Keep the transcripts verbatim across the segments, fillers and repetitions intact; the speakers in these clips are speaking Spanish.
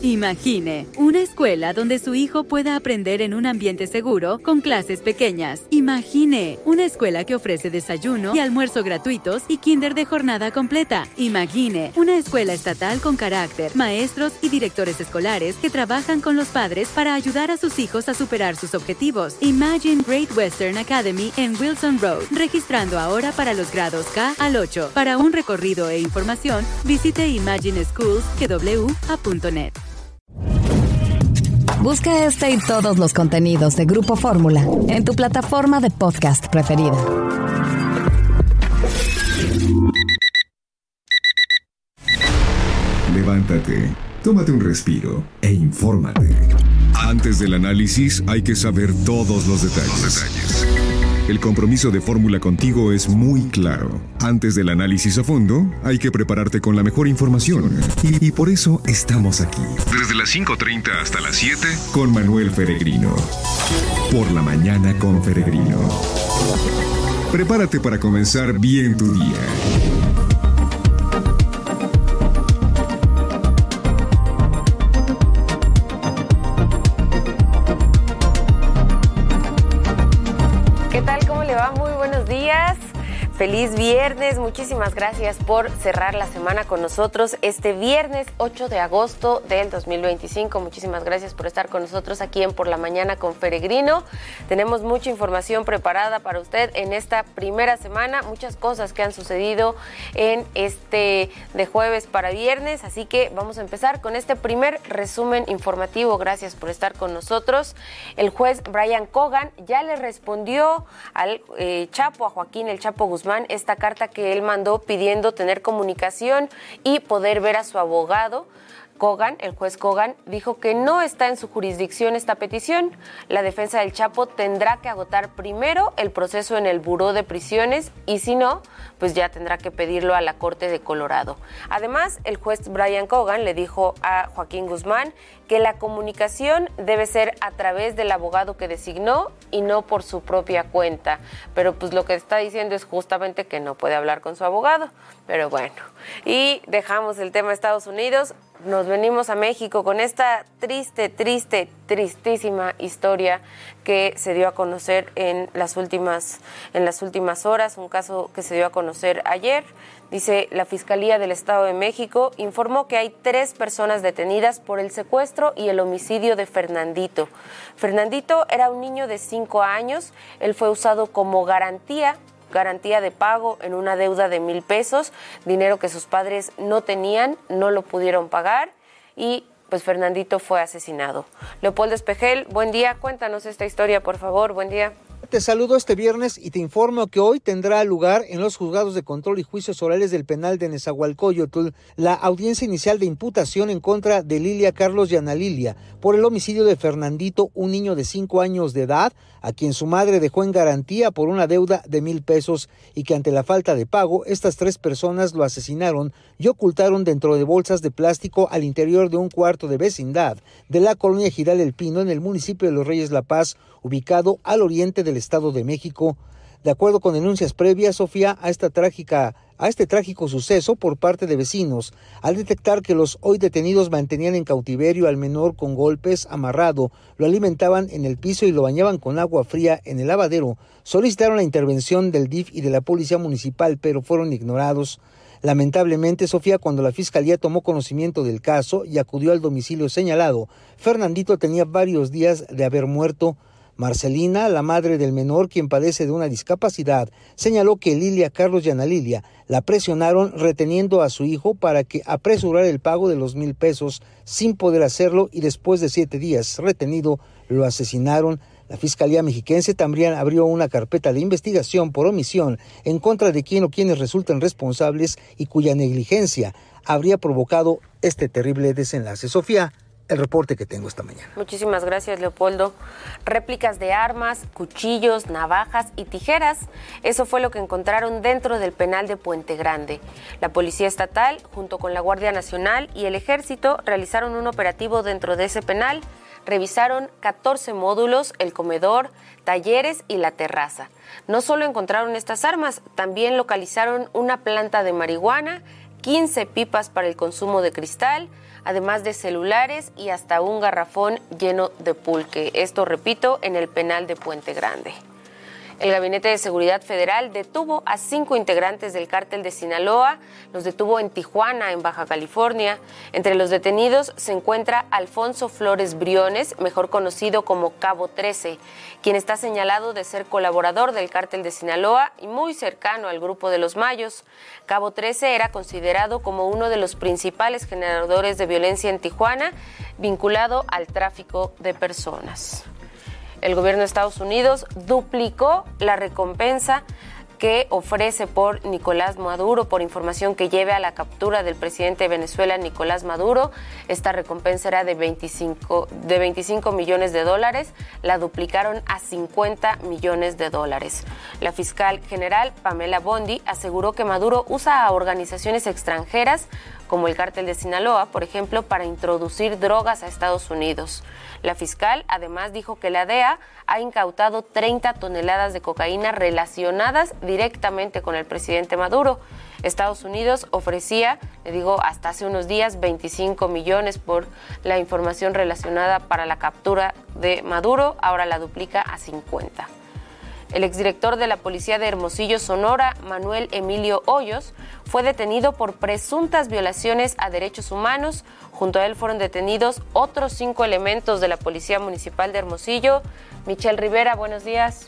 Imagine una escuela donde su hijo pueda aprender en un ambiente seguro con clases pequeñas. Imagine una escuela que ofrece desayuno y almuerzo gratuitos y kinder de jornada completa. Imagine una escuela estatal con carácter, maestros y directores escolares que trabajan con los padres para ayudar a sus hijos a superar sus objetivos. Imagine Great Western Academy en Wilson Road, registrando ahora para los grados K al ocho. Para un recorrido e información, visite imagine schools punto net. Busca este y todos los contenidos de Grupo Fórmula en tu plataforma de podcast preferida. Levántate, tómate un respiro e infórmate. Antes del análisis hay que saber todos los detalles. Los detalles. El compromiso de Fórmula contigo es muy claro. Antes del análisis a fondo, hay que prepararte con la mejor información. Y, y por eso estamos aquí. Desde las cinco treinta hasta las siete, con Manuel Feregrino. Por la mañana con Feregrino. Prepárate para comenzar bien tu día. Feliz viernes, muchísimas gracias por cerrar la semana con nosotros este viernes ocho de agosto del dos mil veinticinco. Muchísimas gracias por estar con nosotros aquí en Por la Mañana con Feregrino. Tenemos mucha información preparada para usted en esta primera semana, muchas cosas que han sucedido en este de jueves para viernes, así que vamos a empezar con este primer resumen informativo. Gracias por estar con nosotros. El juez Brian Cogan ya le respondió al eh, Chapo, a Joaquín el Chapo Guzmán, esta carta que él mandó pidiendo tener comunicación y poder ver a su abogado. Cogan, el juez Cogan, dijo que no está en su jurisdicción esta petición. La defensa del Chapo tendrá que agotar primero el proceso en el Buró de Prisiones y si no, pues ya tendrá que pedirlo a la Corte de Colorado. Además, el juez Brian Cogan le dijo a Joaquín Guzmán que la comunicación debe ser a través del abogado que designó y no por su propia cuenta. Pero pues lo que está diciendo es justamente que no puede hablar con su abogado. Pero bueno, y dejamos el tema de Estados Unidos. Nos venimos a México con esta triste, triste, tristísima historia que se dio a conocer en las últimas, en las últimas horas, un caso que se dio a conocer ayer. Dice, la Fiscalía del Estado de México informó que hay tres personas detenidas por el secuestro y el homicidio de Fernandito. Fernandito era un niño de cinco años, él fue usado como garantía garantía de pago en una deuda de mil pesos, dinero que sus padres no tenían, no lo pudieron pagar y pues Fernandito fue asesinado. Leopoldo Espejel, buen día, cuéntanos esta historia, por favor, buen día. Te saludo este viernes y te informo que hoy tendrá lugar en los juzgados de control y juicios orales del penal de Nezahualcóyotl la audiencia inicial de imputación en contra de Lilia Carlos y Ana Lilia por el homicidio de Fernandito, un niño de cinco años de edad, a quien su madre dejó en garantía por una deuda de mil pesos y que ante la falta de pago, estas tres personas lo asesinaron y ocultaron dentro de bolsas de plástico al interior de un cuarto de vecindad de la colonia Giral El Pino en el municipio de Los Reyes La Paz, ubicado al oriente del Estado de México. De acuerdo con denuncias previas, Sofía, a esta trágica, a este trágico suceso por parte de vecinos, al detectar que los hoy detenidos mantenían en cautiverio al menor con golpes, amarrado, lo alimentaban en el piso y lo bañaban con agua fría en el lavadero, solicitaron la intervención del D I F y de la Policía Municipal, pero fueron ignorados. Lamentablemente, Sofía, cuando la Fiscalía tomó conocimiento del caso y acudió al domicilio señalado, Fernandito tenía varios días de haber muerto. Marcelina, la madre del menor, quien padece de una discapacidad, señaló que Lilia Carlos y Ana Lilia la presionaron reteniendo a su hijo para que apresurara el pago de los mil pesos sin poder hacerlo y después de siete días retenido lo asesinaron. La Fiscalía Mexiquense también abrió una carpeta de investigación por omisión en contra de quien o quienes resultan responsables y cuya negligencia habría provocado este terrible desenlace. Sofía, el reporte que tengo esta mañana. Muchísimas gracias, Leopoldo. Réplicas de armas, cuchillos, navajas y tijeras. Eso fue lo que encontraron dentro del penal de Puente Grande. La Policía Estatal, junto con la Guardia Nacional y el Ejército, realizaron un operativo dentro de ese penal. Revisaron catorce módulos, el comedor, talleres y la terraza. No solo encontraron estas armas, también localizaron una planta de marihuana, quince pipas para el consumo de cristal, además de celulares y hasta un garrafón lleno de pulque. Esto, repito, en el penal de Puente Grande. El Gabinete de Seguridad Federal detuvo a cinco integrantes del cártel de Sinaloa. Los detuvo en Tijuana, en Baja California. Entre los detenidos se encuentra Alfonso Flores Briones, mejor conocido como Cabo trece, quien está señalado de ser colaborador del cártel de Sinaloa y muy cercano al Grupo de los Mayos. Cabo trece era considerado como uno de los principales generadores de violencia en Tijuana, vinculado al tráfico de personas. El gobierno de Estados Unidos duplicó la recompensa que ofrece por Nicolás Maduro por información que lleve a la captura del presidente de Venezuela, Nicolás Maduro. Esta recompensa era de veinticinco, de veinticinco millones de dólares, la duplicaron a cincuenta millones de dólares. La fiscal general, Pamela Bondi, aseguró que Maduro usa a organizaciones extranjeras como el cártel de Sinaloa, por ejemplo, para introducir drogas a Estados Unidos. La fiscal además dijo que la D E A ha incautado treinta toneladas de cocaína relacionadas directamente con el presidente Maduro. Estados Unidos ofrecía, le digo, hasta hace unos días veinticinco millones por la información relacionada para la captura de Maduro, ahora la duplica a cincuenta. El exdirector de la Policía de Hermosillo, Sonora, Manuel Emilio Hoyos, fue detenido por presuntas violaciones a derechos humanos. Junto a él fueron detenidos otros cinco elementos de la Policía Municipal de Hermosillo. Michelle Rivera, buenos días.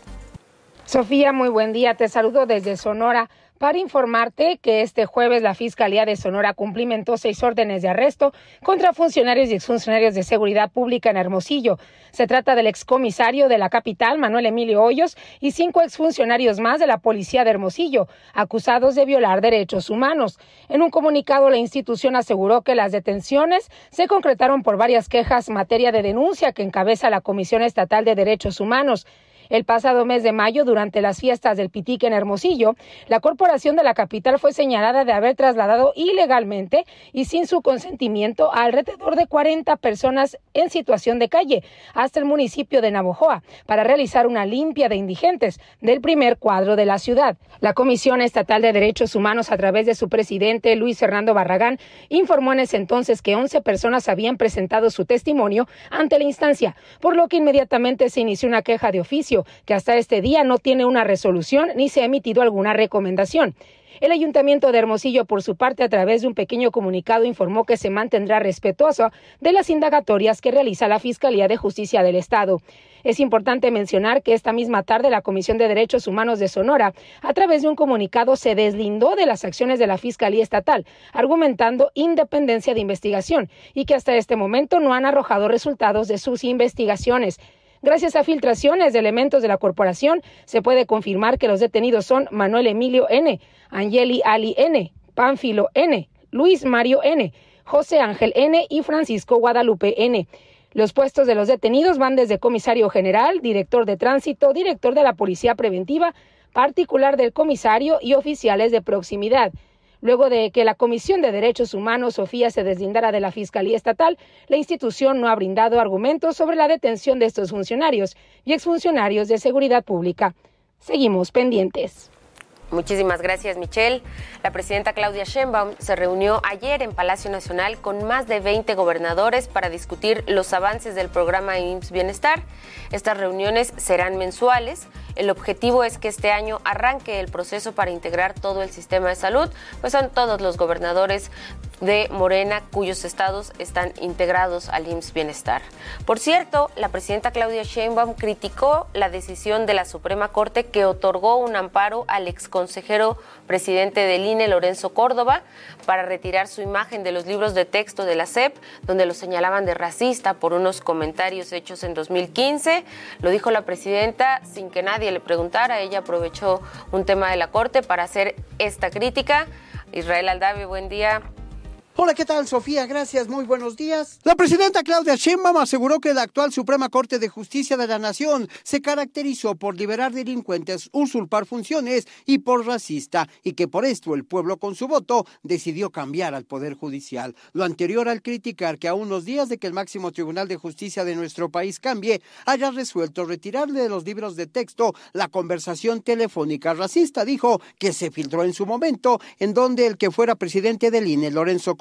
Sofía, muy buen día. Te saludo desde Sonora para informarte que este jueves la Fiscalía de Sonora cumplimentó seis órdenes de arresto contra funcionarios y exfuncionarios de seguridad pública en Hermosillo. Se trata del excomisario de la capital, Manuel Emilio Hoyos, y cinco exfuncionarios más de la Policía de Hermosillo, acusados de violar derechos humanos. En un comunicado, la institución aseguró que las detenciones se concretaron por varias quejas en materia de denuncia que encabeza la Comisión Estatal de Derechos Humanos. El pasado mes de mayo, durante las fiestas del Pitique en Hermosillo, la corporación de la capital fue señalada de haber trasladado ilegalmente y sin su consentimiento a alrededor de cuarenta personas en situación de calle hasta el municipio de Navojoa para realizar una limpia de indigentes del primer cuadro de la ciudad. La Comisión Estatal de Derechos Humanos, a través de su presidente, Luis Fernando Barragán, informó en ese entonces que once personas habían presentado su testimonio ante la instancia, por lo que inmediatamente se inició una queja de oficio que hasta este día no tiene una resolución ni se ha emitido alguna recomendación. El Ayuntamiento de Hermosillo, por su parte, a través de un pequeño comunicado, informó que se mantendrá respetuoso de las indagatorias que realiza la Fiscalía de Justicia del Estado. Es importante mencionar que esta misma tarde la Comisión de Derechos Humanos de Sonora, a través de un comunicado, se deslindó de las acciones de la Fiscalía Estatal, argumentando independencia de investigación y que hasta este momento no han arrojado resultados de sus investigaciones. Gracias a filtraciones de elementos de la corporación, se puede confirmar que los detenidos son Manuel Emilio N., Angeli Ali N., Pánfilo N., Luis Mario N., José Ángel N. y Francisco Guadalupe N. Los puestos de los detenidos van desde comisario general, director de tránsito, director de la Policía Preventiva, particular del comisario y oficiales de proximidad. Luego de que la Comisión de Derechos Humanos, Sofía, se deslindara de la Fiscalía Estatal, la institución no ha brindado argumentos sobre la detención de estos funcionarios y exfuncionarios de seguridad pública. Seguimos pendientes. Muchísimas gracias, Michelle. La presidenta Claudia Sheinbaum se reunió ayer en Palacio Nacional con más de veinte gobernadores para discutir los avances del programa I M S S Bienestar. Estas reuniones serán mensuales. El objetivo es que este año arranque el proceso para integrar todo el sistema de salud, pues son todos los gobernadores de Morena cuyos estados están integrados al I M S S Bienestar. Por cierto, la presidenta Claudia Sheinbaum criticó la decisión de la Suprema Corte que otorgó un amparo al exconsejero presidente del I N E, Lorenzo Córdoba, para retirar su imagen de los libros de texto de la S E P, donde lo señalaban de racista por unos comentarios hechos en dos mil quince. Lo dijo la presidenta sin que nadie le preguntara. Ella aprovechó un tema de la Corte para hacer esta crítica. Israel Aldave, buen día. Hola, ¿qué tal, Sofía? Gracias, muy buenos días. La presidenta Claudia Sheinbaum aseguró que la actual Suprema Corte de Justicia de la Nación se caracterizó por liberar delincuentes, usurpar funciones y por racista, y que por esto el pueblo con su voto decidió cambiar al Poder Judicial. Lo anterior al criticar que a unos días de que el máximo Tribunal de Justicia de nuestro país cambie, haya resuelto retirarle de los libros de texto la conversación telefónica racista. Dijo que se filtró en su momento, en donde el que fuera presidente del I N E, Lorenzo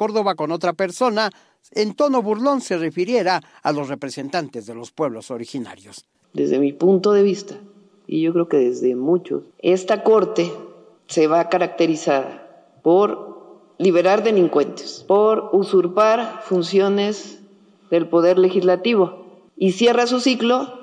Córdoba con otra persona, en tono burlón se refiriera a los representantes de los pueblos originarios. Desde mi punto de vista, y yo creo que desde muchos, esta corte se va a caracterizar por liberar delincuentes, por usurpar funciones del poder legislativo y cierra su ciclo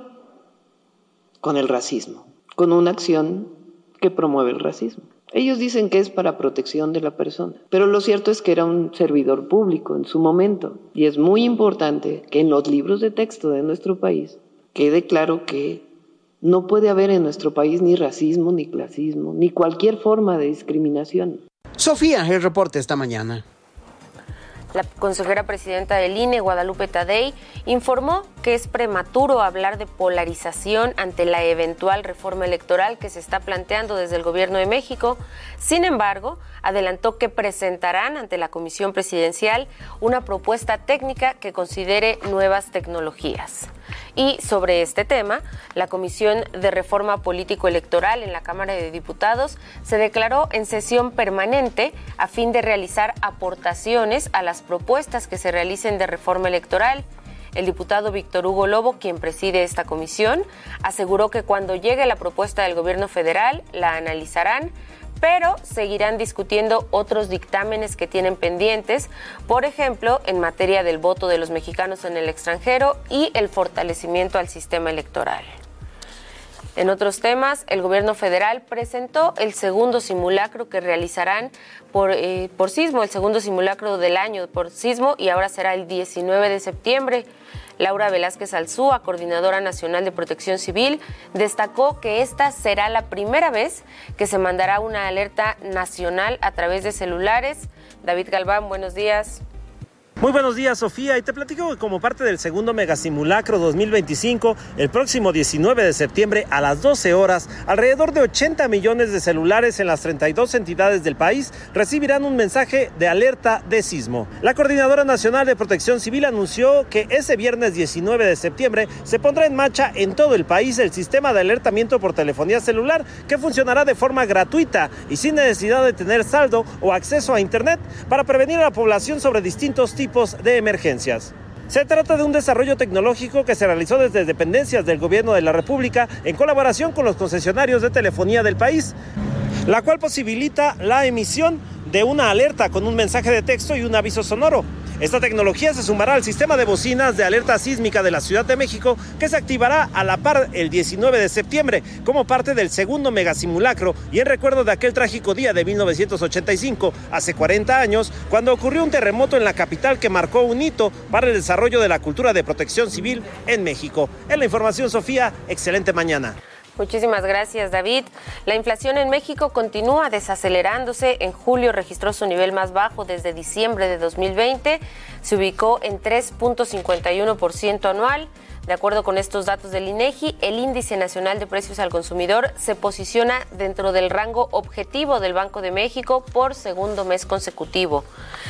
con el racismo, con una acción que promueve el racismo. Ellos dicen que es para protección de la persona, pero lo cierto es que era un servidor público en su momento y es muy importante que en los libros de texto de nuestro país quede claro que no puede haber en nuestro país ni racismo, ni clasismo, ni cualquier forma de discriminación. Sofía, el reporte esta mañana. La consejera presidenta del I N E, Guadalupe Tadei, informó que es prematuro hablar de polarización ante la eventual reforma electoral que se está planteando desde el Gobierno de México. Sin embargo, adelantó que presentarán ante la Comisión Presidencial una propuesta técnica que considere nuevas tecnologías. Y sobre este tema, la Comisión de Reforma Político-Electoral en la Cámara de Diputados se declaró en sesión permanente a fin de realizar aportaciones a las propuestas que se realicen de reforma electoral. El diputado Víctor Hugo Lobo, quien preside esta comisión, aseguró que cuando llegue la propuesta del gobierno federal la analizarán, pero seguirán discutiendo otros dictámenes que tienen pendientes, por ejemplo, en materia del voto de los mexicanos en el extranjero y el fortalecimiento al sistema electoral. En otros temas, el gobierno federal presentó el segundo simulacro que realizarán por, eh, por sismo, el segundo simulacro del año por sismo, y ahora será el diecinueve de septiembre. Laura Velázquez Alzúa, coordinadora nacional de Protección Civil, destacó que esta será la primera vez que se mandará una alerta nacional a través de celulares. David Galván, buenos días. Muy buenos días, Sofía, y te platico que como parte del segundo megasimulacro dos mil veinticinco, el próximo diecinueve de septiembre a las doce horas, alrededor de ochenta millones de celulares en las treinta y dos entidades del país recibirán un mensaje de alerta de sismo. La Coordinadora Nacional de Protección Civil anunció que ese viernes diecinueve de septiembre se pondrá en marcha en todo el país el sistema de alertamiento por telefonía celular, que funcionará de forma gratuita y sin necesidad de tener saldo o acceso a internet, para prevenir a la población sobre distintos tipos de emergencias. Se trata de un desarrollo tecnológico que se realizó desde dependencias del Gobierno de la República en colaboración con los concesionarios de telefonía del país, la cual posibilita la emisión de una alerta con un mensaje de texto y un aviso sonoro. Esta tecnología se sumará al sistema de bocinas de alerta sísmica de la Ciudad de México, que se activará a la par el diecinueve de septiembre como parte del segundo megasimulacro y en recuerdo de aquel trágico día de mil novecientos ochenta y cinco, hace cuarenta años, cuando ocurrió un terremoto en la capital que marcó un hito para el desarrollo de la cultura de protección civil en México. En la información, Sofía, excelente mañana. Muchísimas gracias, David. La inflación en México continúa desacelerándose. En julio registró su nivel más bajo desde diciembre de dos mil veinte. Se ubicó en tres punto cincuenta y uno por ciento anual. De acuerdo con estos datos del INEGI, el Índice Nacional de Precios al Consumidor se posiciona dentro del rango objetivo del Banco de México por segundo mes consecutivo.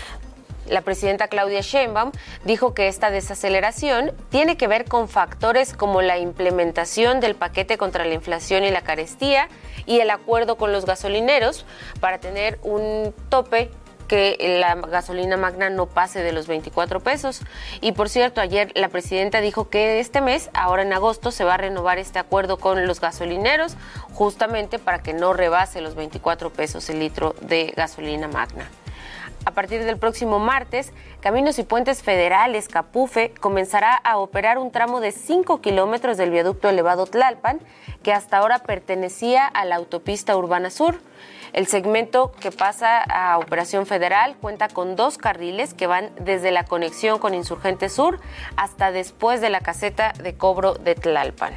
La presidenta Claudia Sheinbaum dijo que esta desaceleración tiene que ver con factores como la implementación del paquete contra la inflación y la carestía y el acuerdo con los gasolineros para tener un tope que la gasolina magna no pase de los veinticuatro pesos. Y por cierto, ayer la presidenta dijo que este mes, ahora en agosto, se va a renovar este acuerdo con los gasolineros justamente para que no rebase los veinticuatro pesos el litro de gasolina magna. A partir del próximo martes, Caminos y Puentes Federales, Capufe, comenzará a operar un tramo de cinco kilómetros del viaducto elevado Tlalpan, que hasta ahora pertenecía a la autopista Urbana Sur. El segmento que pasa a Operación Federal cuenta con dos carriles que van desde la conexión con Insurgente Sur hasta después de la caseta de cobro de Tlalpan.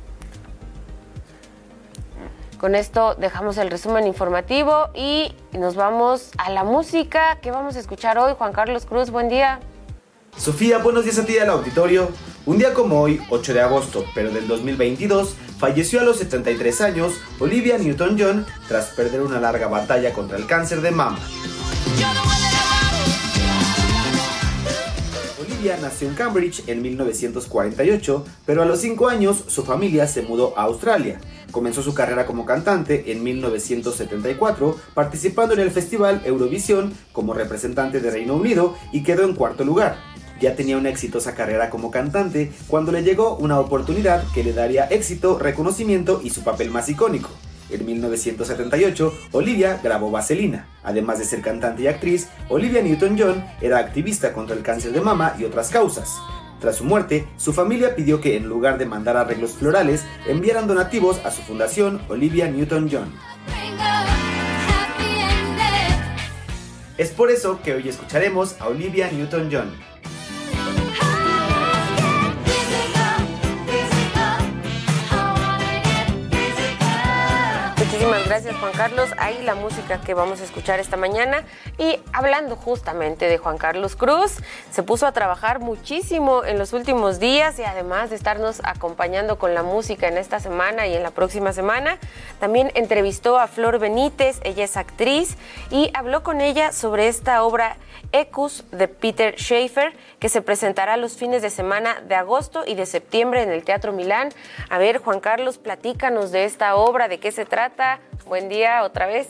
Con esto dejamos el resumen informativo y nos vamos a la música. ¿Qué vamos a escuchar hoy? Juan Carlos Cruz, buen día. Sofía, buenos días a ti del auditorio. Un día como hoy, ocho de agosto, pero del dos mil veintidós, falleció a los setenta y tres años Olivia Newton-John tras perder una larga batalla contra el cáncer de mama. Olivia nació en Cambridge en mil novecientos cuarenta y ocho, pero a los cinco años su familia se mudó a Australia. Comenzó su carrera como cantante en mil novecientos setenta y cuatro, participando en el Festival Eurovisión como representante de Reino Unido y quedó en cuarto lugar. Ya tenía una exitosa carrera como cantante cuando le llegó una oportunidad que le daría éxito, reconocimiento y su papel más icónico. En mil novecientos setenta y ocho, Olivia grabó Vaselina. Además de ser cantante y actriz, Olivia Newton-John era activista contra el cáncer de mama y otras causas. Tras su muerte, su familia pidió que en lugar de mandar arreglos florales, enviaran donativos a su fundación Olivia Newton-John. Es por eso que hoy escucharemos a Olivia Newton-John. Muchísimas gracias, Juan Carlos. Ahí la música que vamos a escuchar esta mañana. Y hablando justamente de Juan Carlos Cruz, se puso a trabajar muchísimo en los últimos días y además de estarnos acompañando con la música en esta semana y en la próxima semana, también entrevistó a Flor Benítez, ella es actriz, y habló con ella sobre esta obra Ecus de Peter Shaffer, que se presentará los fines de semana de agosto y de septiembre en el Teatro Milán. A ver, Juan Carlos, platícanos de esta obra, de qué se trata. Buen día otra vez.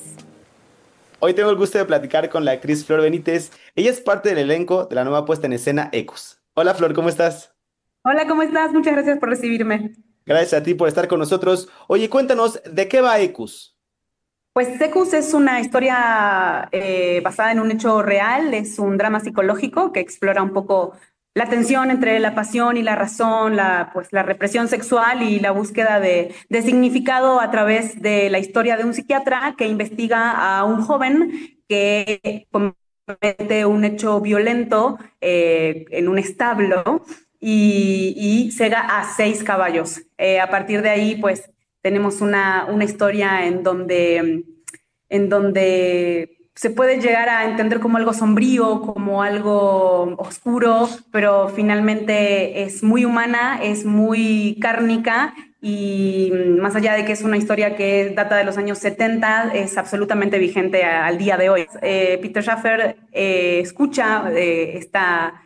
Hoy tengo el gusto de platicar con la actriz Flor Benítez. Ella es parte del elenco de la nueva puesta en escena Ecus. Hola Flor, ¿cómo estás? Hola, ¿cómo estás? Muchas gracias por recibirme. Gracias a ti por estar con nosotros. Oye, cuéntanos, ¿de qué va Ecus? Pues Ecus es una historia eh, basada en un hecho real, es un drama psicológico que explora un poco la tensión entre la pasión y la razón, la, pues, la represión sexual y la búsqueda de, de significado a través de la historia de un psiquiatra que investiga a un joven que comete un hecho violento eh, en un establo y, y cega a seis caballos. Eh, a partir de ahí, pues, tenemos una, una historia en donde, en donde se puede llegar a entender como algo sombrío, como algo oscuro, pero finalmente es muy humana, es muy cárnica y más allá de que es una historia que data de los años setenta, es absolutamente vigente al día de hoy. Eh, Peter Shaffer eh, escucha eh, esta,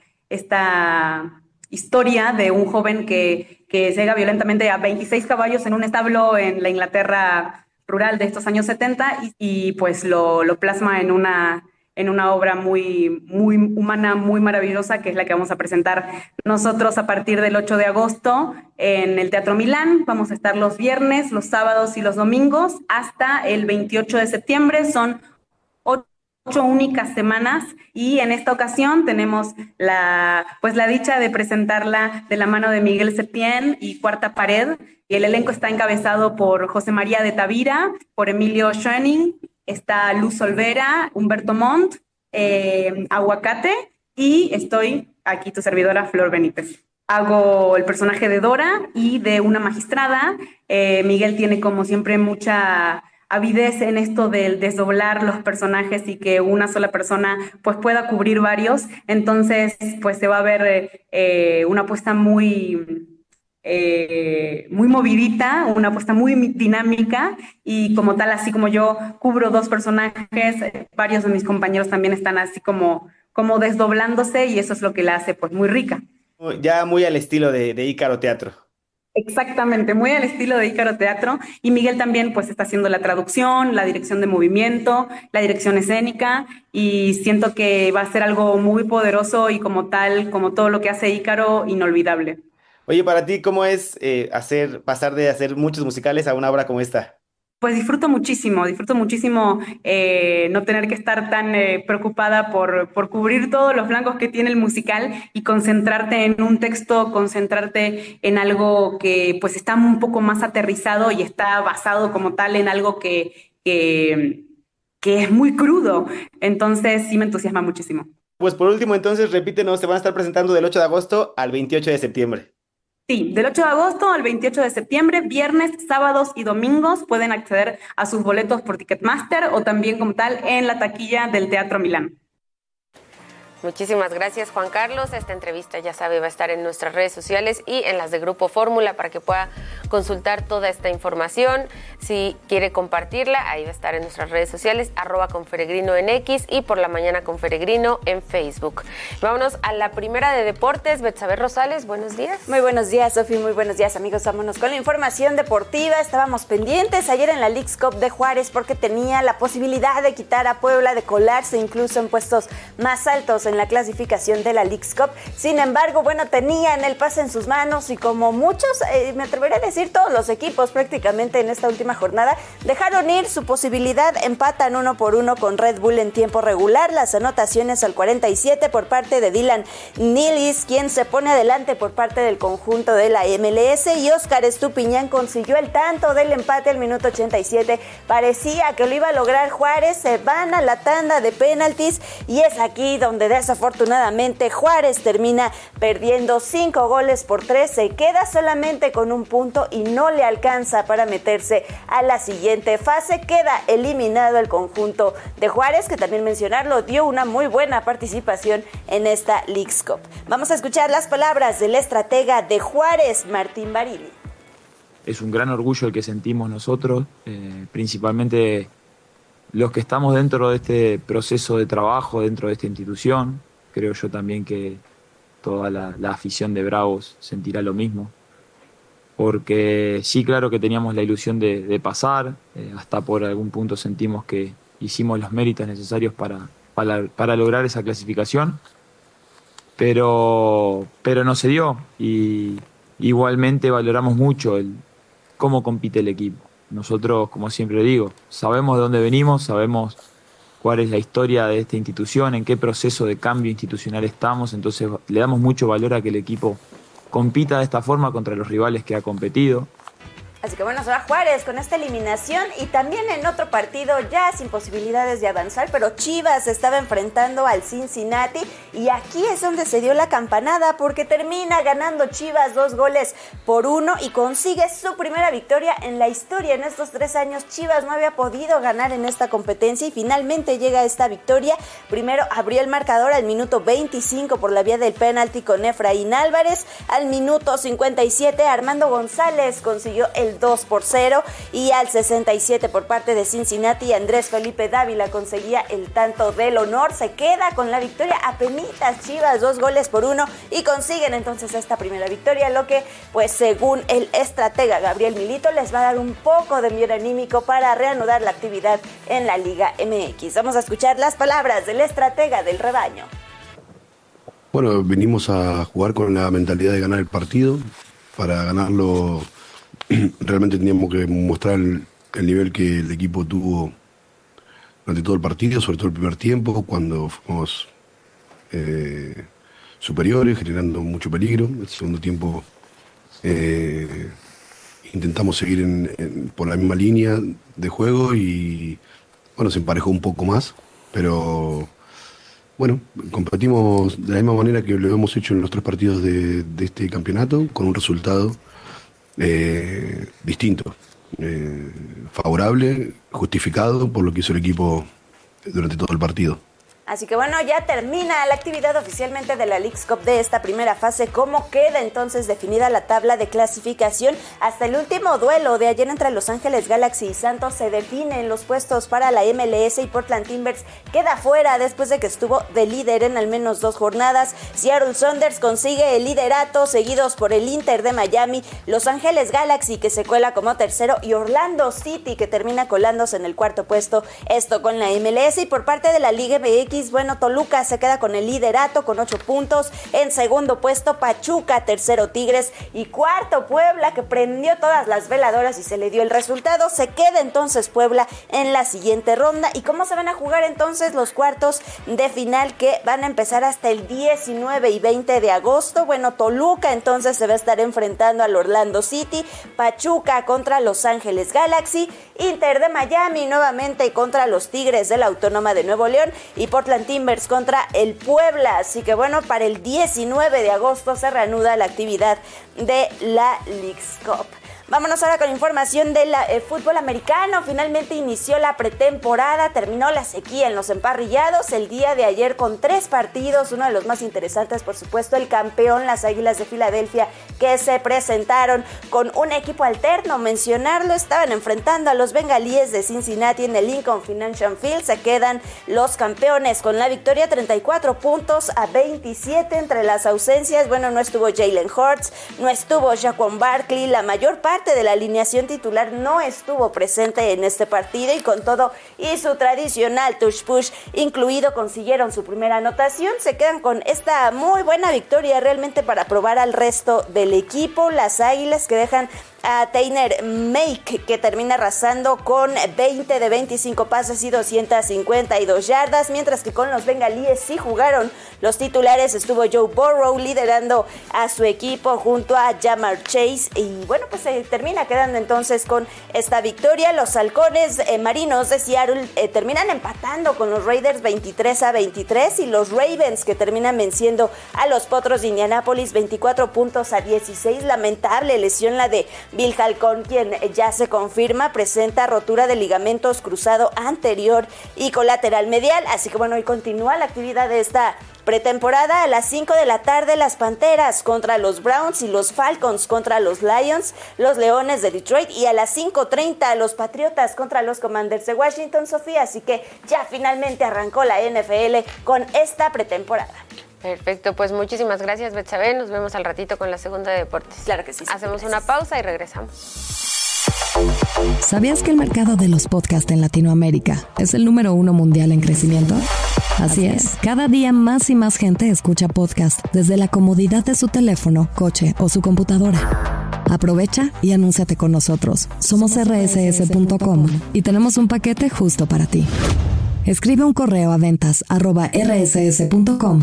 esta historia de un joven que, que cega violentamente a veintiséis caballos en un establo en la Inglaterra rural de estos años setenta y, y pues lo, lo plasma en una, en una obra muy, muy humana, muy maravillosa, que es la que vamos a presentar nosotros a partir del ocho de agosto en el Teatro Milán. Vamos a estar los viernes, los sábados y los domingos hasta el veintiocho de septiembre. Son ocho únicas semanas y en esta ocasión tenemos la, pues la dicha de presentarla de la mano de Miguel Septién y Cuarta Pared, y el elenco está encabezado por José María de Tavira, por Emilio Schoening, está Luz Olvera, Humberto Montt, eh, Aguacate, y estoy aquí, tu servidora Flor Benítez. Hago el personaje de Dora y de una magistrada. eh, Miguel tiene como siempre mucha avidez en esto del desdoblar los personajes y que una sola persona pues pueda cubrir varios. Entonces pues se va a ver eh, una apuesta muy, eh, muy movidita, una apuesta muy dinámica y como tal, así como yo cubro dos personajes, varios de mis compañeros también están así como, como desdoblándose y eso es lo que la hace pues muy rica. Ya muy al estilo de, de Ícaro Teatro. Exactamente, muy al estilo de Ícaro Teatro, y Miguel también pues está haciendo la traducción, la dirección de movimiento, la dirección escénica, y siento que va a ser algo muy poderoso y como tal, como todo lo que hace Ícaro, inolvidable. Oye, para ti, ¿cómo es eh, hacer, pasar de hacer muchos musicales a una obra como esta? Pues disfruto muchísimo, disfruto muchísimo eh, no tener que estar tan eh, preocupada por, por cubrir todos los flancos que tiene el musical y concentrarte en un texto, concentrarte en algo que pues está un poco más aterrizado y está basado como tal en algo que, que, que es muy crudo. Entonces sí me entusiasma muchísimo. Pues por último, entonces, repítenos, se van a estar presentando del ocho de agosto al veintiocho de septiembre. Sí, del ocho de agosto al veintiocho de septiembre, viernes, sábados y domingos pueden acceder a sus boletos por Ticketmaster o también como tal en la taquilla del Teatro Milán. Muchísimas gracias, Juan Carlos. Esta entrevista, ya sabe, va a estar en nuestras redes sociales y en las de Grupo Fórmula para que pueda consultar toda esta información. Si quiere compartirla, ahí va a estar en nuestras redes sociales, arroba Conferegrino en X y Por la Mañana Conferegrino en Facebook. Vámonos a la primera de deportes. Betsabe Rosales, buenos días. Muy buenos días, Sofi, muy buenos días, amigos. Vámonos con la información deportiva. Estábamos pendientes ayer en la Leagues Cup de Juárez porque tenía la posibilidad de quitar a Puebla, de colarse incluso en puestos más altos en la clasificación de la Leagues Cup. Sin embargo, bueno, tenían el pase en sus manos y como muchos, eh, me atrevería a decir todos los equipos prácticamente en esta última jornada, dejaron ir su posibilidad, empatan uno por uno con Red Bull en tiempo regular. Las anotaciones al cuarenta y siete por parte de Dylan Nilis, quien se pone adelante por parte del conjunto de la M L S, y Óscar Estupiñán consiguió el tanto del empate al minuto ochenta y siete. Parecía que lo iba a lograr Juárez, se van a la tanda de penaltis y es aquí donde desafortunadamente Juárez termina perdiendo cinco goles por tres, se queda solamente con un punto y no le alcanza para meterse a la siguiente fase. Queda eliminado el conjunto de Juárez, que también mencionarlo, dio una muy buena participación en esta Leagues Cup. Vamos a escuchar las palabras del estratega de Juárez, Martín Barilli. Es un gran orgullo el que sentimos nosotros, eh, principalmente los que estamos dentro de este proceso de trabajo, dentro de esta institución. Creo yo también que toda la, la afición de Bravos sentirá lo mismo. Porque sí, claro que teníamos la ilusión de, de pasar, eh, hasta por algún punto sentimos que hicimos los méritos necesarios para, para, para lograr esa clasificación, pero, pero no se dio, y igualmente valoramos mucho el cómo compite el equipo. Nosotros, como siempre digo, sabemos de dónde venimos, sabemos cuál es la historia de esta institución, en qué proceso de cambio institucional estamos, entonces le damos mucho valor a que el equipo compita de esta forma contra los rivales que ha competido. Así que bueno, se va Juárez con esta eliminación, y también en otro partido ya sin posibilidades de avanzar, pero Chivas estaba enfrentando al Cincinnati y aquí es donde se dio la campanada porque termina ganando Chivas dos goles por uno y consigue su primera victoria en la historia. En estos tres años Chivas no había podido ganar en esta competencia y finalmente llega esta victoria. Primero abrió el marcador al minuto veinticinco por la vía del penalti con Efraín Álvarez. Al minuto cincuenta y siete Armando González consiguió el dos por cero y al sesenta y siete por parte de Cincinnati Andrés Felipe Dávila conseguía el tanto del honor. Se queda con la victoria apenitas Chivas, dos goles por uno, y consiguen entonces esta primera victoria, lo que pues según el estratega Gabriel Milito les va a dar un poco de envío anímico para reanudar la actividad en la Liga M X. Vamos a escuchar las palabras del estratega del rebaño. Bueno, venimos a jugar con la mentalidad de ganar el partido. Para ganarlo realmente teníamos que mostrar el, el nivel que el equipo tuvo durante todo el partido, sobre todo el primer tiempo, cuando fuimos eh, superiores, generando mucho peligro. El segundo tiempo eh, intentamos seguir en, en, por la misma línea de juego y bueno, se emparejó un poco más, pero bueno, competimos de la misma manera que lo hemos hecho en los tres partidos de, de este campeonato, con un resultado Eh, distinto, eh, favorable, justificado por lo que hizo el equipo durante todo el partido. Así que bueno, ya termina la actividad oficialmente de la Leagues Cup de esta primera fase. ¿Cómo queda entonces definida la tabla de clasificación? Hasta el último duelo de ayer entre Los Ángeles Galaxy y Santos se definen los puestos para la M L S, y Portland Timbers queda fuera después de que estuvo de líder en al menos dos jornadas. Seattle Sounders consigue el liderato, seguidos por el Inter de Miami, Los Ángeles Galaxy que se cuela como tercero y Orlando City que termina colándose en el cuarto puesto, esto con la M L S. Y por parte de la Liga M X, bueno, Toluca se queda con el liderato con ocho puntos. En segundo puesto Pachuca, tercero Tigres y cuarto Puebla, que prendió todas las veladoras y se le dio el resultado. Se queda entonces Puebla en la siguiente ronda. ¿Y cómo se van a jugar entonces los cuartos de final, que van a empezar hasta el diecinueve y veinte de agosto? Bueno, Toluca entonces se va a estar enfrentando al Orlando City, Pachuca contra Los Ángeles Galaxy, Inter de Miami nuevamente contra los Tigres de la Autónoma de Nuevo León y Portland Timbers contra el Puebla. Así que bueno, para el diecinueve de agosto se reanuda la actividad de la Leagues Cup. Vámonos ahora con información del eh, fútbol americano. Finalmente inició la pretemporada, terminó la sequía en los emparrillados el día de ayer con tres partidos, uno de los más interesantes, por supuesto, el campeón, las Águilas de Filadelfia, que se presentaron con un equipo alterno. Mencionarlo, estaban enfrentando a los Bengalíes de Cincinnati en el Lincoln Financial Field. Se quedan los campeones con la victoria, treinta y cuatro puntos a veintisiete. Entre las ausencias, bueno, no estuvo Jalen Hurts, no estuvo Saquon Barkley, la mayor parte Parte de la alineación titular no estuvo presente en este partido y con todo y su tradicional touch push incluido consiguieron su primera anotación. Se quedan con esta muy buena victoria realmente para probar al resto del equipo. Las Águilas que dejan a Taylor Make, que termina arrasando con veinte de veinticinco pases y doscientas cincuenta y dos yardas, mientras que con los Bengalíes sí jugaron los titulares. Estuvo Joe Burrow liderando a su equipo junto a Ja'Marr Chase y bueno, pues se termina quedando entonces con esta victoria. Los halcones eh, marinos de Seattle eh, terminan empatando con los Raiders veintitrés a veintitrés y los Ravens que terminan venciendo a los Potros de Indianápolis veinticuatro puntos a dieciséis. Lamentable lesión la de Bill Halcón, quien ya se confirma, presenta rotura de ligamentos cruzado anterior y colateral medial. Así que bueno, hoy continúa la actividad de esta pretemporada. A las cinco de la tarde, las Panteras contra los Browns y los Falcons contra los Lions, los Leones de Detroit, y a las cinco treinta los Patriotas contra los Commanders de Washington, Sofía. Así que ya finalmente arrancó la N F L con esta pretemporada. Perfecto, pues muchísimas gracias, Betsabe. Nos vemos al ratito con la segunda de deportes. Claro que sí. Hacemos gracias. una pausa y regresamos. ¿Sabías que el mercado de los podcasts en Latinoamérica es el número uno mundial en crecimiento? Así es, cada día más y más gente escucha podcast desde la comodidad de su teléfono, coche o su computadora. Aprovecha y anúnciate con nosotros. Somos erre ese ese punto com y tenemos un paquete justo para ti. Escribe un correo a ventas arroba erre ese ese punto com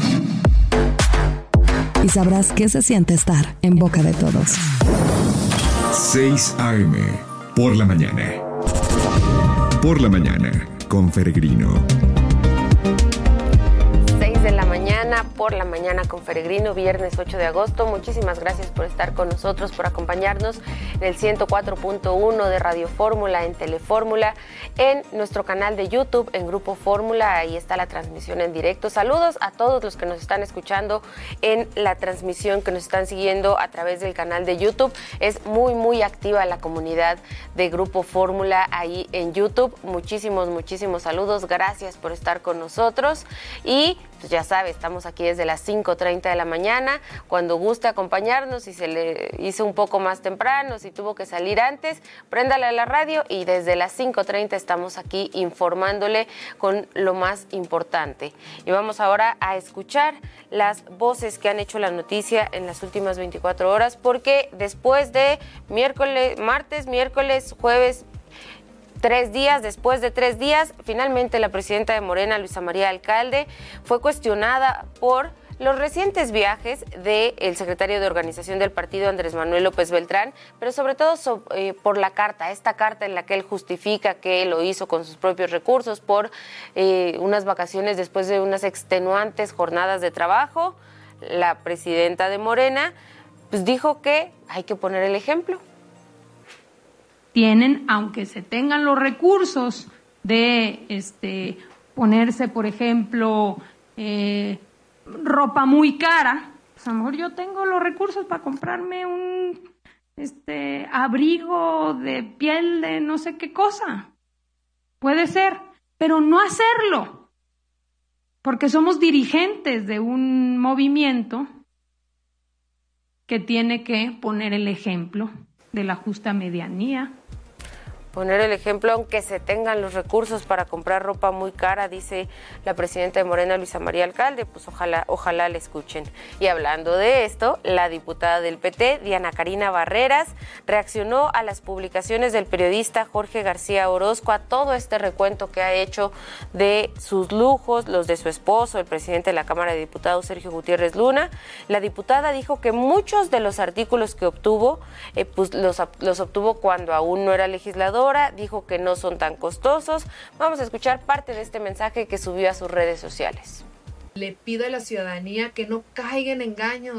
y sabrás qué se siente estar en boca de todos. seis a eme por la mañana. Por la mañana con Feregrino. seis de la mañana, por la mañana con Feregrino, viernes ocho de agosto. Muchísimas gracias por estar con nosotros, por acompañarnos en el ciento cuatro punto uno de Radio Fórmula, en Telefórmula, en nuestro canal de YouTube, en Grupo Fórmula. Ahí está la transmisión en directo. Saludos a todos los que nos están escuchando en la transmisión, que nos están siguiendo a través del canal de YouTube. Es muy, muy activa la comunidad de Grupo Fórmula ahí en YouTube. Muchísimos, muchísimos saludos. Gracias por estar con nosotros. Y pues ya sabe, estamos aquí desde las cinco treinta de la mañana. Cuando guste acompañarnos, si se le hizo un poco más temprano, si tuvo que salir antes, préndale a la radio y desde las cinco treinta estamos aquí informándole con lo más importante. Y vamos ahora a escuchar las voces que han hecho la noticia en las últimas veinticuatro horas, porque después de miércoles, martes, miércoles, jueves, Tres días, después de tres días, finalmente la presidenta de Morena, Luisa María Alcalde, fue cuestionada por los recientes viajes del secretario de organización del partido, Andrés Manuel López Beltrán, pero sobre todo so, eh, por la carta, esta carta en la que él justifica que lo hizo con sus propios recursos por eh, unas vacaciones después de unas extenuantes jornadas de trabajo. La presidenta de Morena pues dijo que hay que poner el ejemplo. Tienen, aunque se tengan los recursos de este, ponerse, por ejemplo, eh, ropa muy cara, pues a lo mejor yo tengo los recursos para comprarme un este, abrigo de piel de no sé qué cosa. Puede ser, pero no hacerlo, porque somos dirigentes de un movimiento que tiene que poner el ejemplo de la justa medianía. Poner el ejemplo, aunque se tengan los recursos para comprar ropa muy cara, dice la presidenta de Morena, Luisa María Alcalde, pues ojalá, ojalá le escuchen. Y hablando de esto, la diputada del P T, Diana Karina Barreras, reaccionó a las publicaciones del periodista Jorge García Orozco, a todo este recuento que ha hecho de sus lujos, los de su esposo, el presidente de la Cámara de Diputados, Sergio Gutiérrez Luna. La diputada dijo que muchos de los artículos que obtuvo, eh, pues los, los obtuvo cuando aún no era legislador. Dijo que no son tan costosos. Vamos a escuchar parte de este mensaje que subió a sus redes sociales. Le pido a la ciudadanía que no caiga en engaños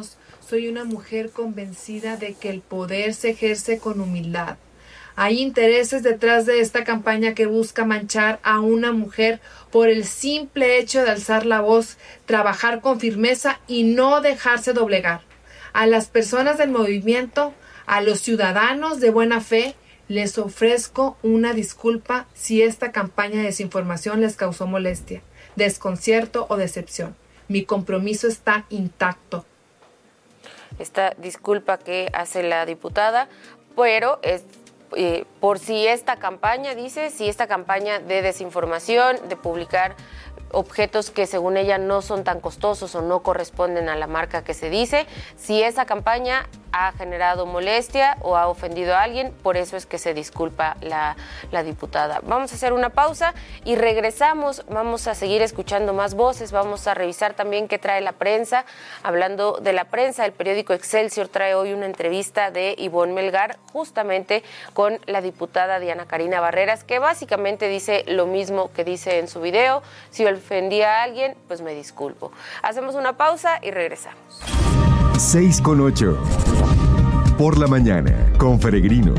Soy una mujer convencida de que el poder se ejerce con humildad. Hay intereses detrás de esta campaña que busca manchar a una mujer por el simple hecho de alzar la voz, trabajar con firmeza y no dejarse doblegar. A las personas del movimiento, a los ciudadanos de buena fe, les ofrezco una disculpa si esta campaña de desinformación les causó molestia, desconcierto o decepción. Mi compromiso está intacto. Esta disculpa que hace la diputada, pero es eh, por si esta campaña, dice, si esta campaña de desinformación, de publicar objetos que según ella no son tan costosos o no corresponden a la marca que se dice, si esa campaña ha generado molestia o ha ofendido a alguien, por eso es que se disculpa la, la diputada. Vamos a hacer una pausa y regresamos, vamos a seguir escuchando más voces, vamos a revisar también qué trae la prensa. Hablando de la prensa, el periódico Excelsior trae hoy una entrevista de Ivonne Melgar justamente con la diputada Diana Karina Barreras, que básicamente dice lo mismo que dice en su video: si ofendí a alguien, pues me disculpo. Hacemos una pausa y regresamos. seis con ocho. Por la mañana, con Peregrino.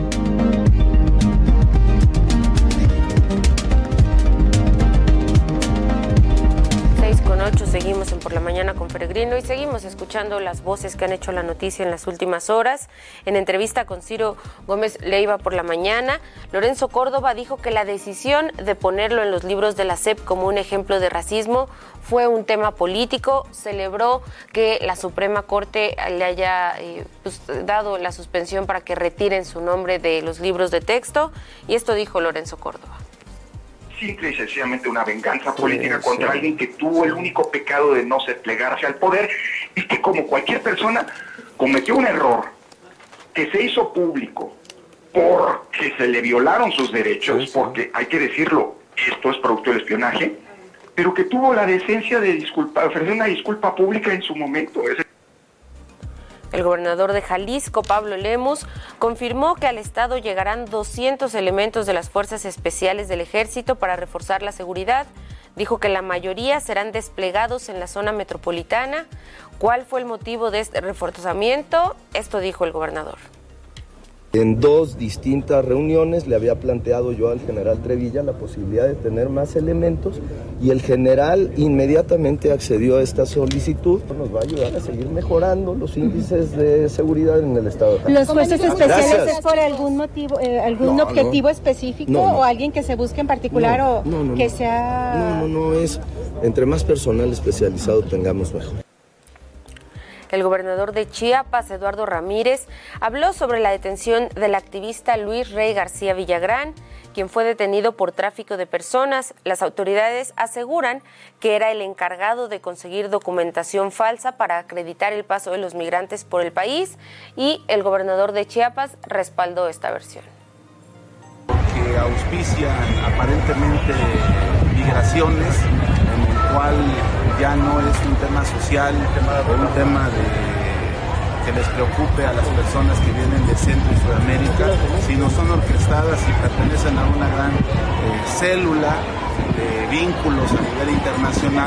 seis con ocho, seguimos en Por la Mañana con Peregrino y seguimos escuchando las voces que han hecho la noticia en las últimas horas. En entrevista con Ciro Gómez Leiva por la mañana, Lorenzo Córdoba dijo que la decisión de ponerlo en los libros de la S E P como un ejemplo de racismo fue un tema político. Celebró que la Suprema Corte le haya eh, pues, dado la suspensión para que retiren su nombre de los libros de texto, y esto dijo Lorenzo Córdoba. Simple y sencillamente una venganza política sí, contra sí. alguien que tuvo el único pecado de no plegarse al poder y que, como cualquier persona, cometió un error que se hizo público porque se le violaron sus derechos, sí, sí. porque hay que decirlo, esto es producto del espionaje, pero que tuvo la decencia de disculpa, ofrecer una disculpa pública en su momento. El gobernador de Jalisco, Pablo Lemus, confirmó que al estado llegarán doscientos elementos de las fuerzas especiales del ejército para reforzar la seguridad. Dijo que la mayoría serán desplegados en la zona metropolitana. ¿Cuál fue el motivo de este reforzamiento? Esto dijo el gobernador. En dos distintas reuniones le había planteado yo al general Trevilla la posibilidad de tener más elementos y el general inmediatamente accedió a esta solicitud. Nos va a ayudar a seguir mejorando los índices de seguridad en el estado. ¿Los fuerzas especiales Gracias. es por algún motivo, eh, algún no, objetivo no. específico no, no. o alguien que se busque en particular no, o no, no, que no. sea...? No, no, no, es entre más personal especializado tengamos mejor. El gobernador de Chiapas, Eduardo Ramírez, habló sobre la detención del activista Luis Rey García Villagrán, quien fue detenido por tráfico de personas. Las autoridades aseguran que era el encargado de conseguir documentación falsa para acreditar el paso de los migrantes por el país, y el gobernador de Chiapas respaldó esta versión. Que auspician aparentemente migraciones, en el cual ya no es un tema social, un tema de, que les preocupe a las personas que vienen de Centro y Sudamérica, sino son orquestadas y pertenecen a una gran eh, célula de vínculos a nivel internacional.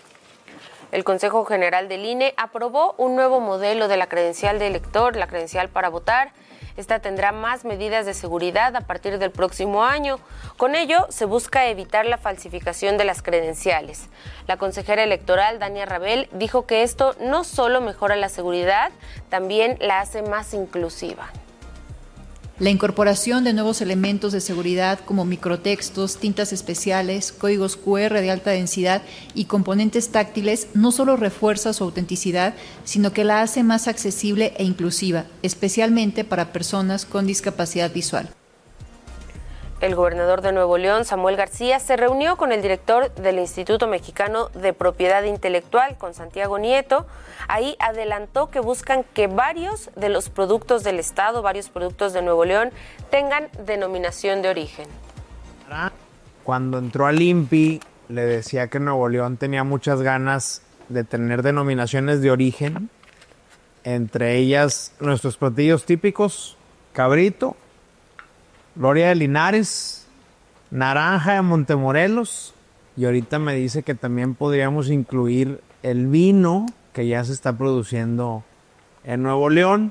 El Consejo General del I N E aprobó un nuevo modelo de la credencial de elector, la credencial para votar. Esta tendrá más medidas de seguridad a partir del próximo año. Con ello, se busca evitar la falsificación de las credenciales. La consejera electoral, Dania Rabel, dijo que esto no solo mejora la seguridad, también la hace más inclusiva. La incorporación de nuevos elementos de seguridad como microtextos, tintas especiales, códigos cu erre de alta densidad y componentes táctiles no solo refuerza su autenticidad, sino que la hace más accesible e inclusiva, especialmente para personas con discapacidad visual. El gobernador de Nuevo León, Samuel García, se reunió con el director del Instituto Mexicano de Propiedad Intelectual, con Santiago Nieto. Ahí adelantó que buscan que varios de los productos del Estado, varios productos de Nuevo León, tengan denominación de origen. Cuando entró al I N P I, le decía que Nuevo León tenía muchas ganas de tener denominaciones de origen, entre ellas nuestros platillos típicos, cabrito, Gloria de Linares, naranja de Montemorelos, y ahorita me dice que también podríamos incluir el vino que ya se está produciendo en Nuevo León.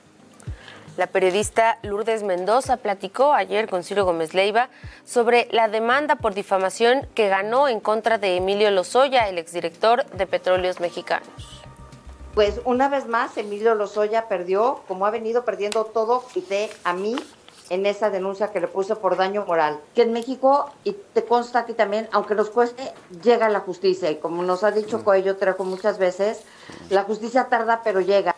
La periodista Lourdes Mendoza platicó ayer con Ciro Gómez Leiva sobre la demanda por difamación que ganó en contra de Emilio Lozoya, el exdirector de Petróleos Mexicanos. Pues una vez más, Emilio Lozoya perdió, como ha venido perdiendo todo de a mí en esa denuncia que le puse por daño moral. Que en México, y te consta aquí también, aunque nos cueste, llega la justicia. Y como nos ha dicho Coello Trejo muchas veces, la justicia tarda, pero llega.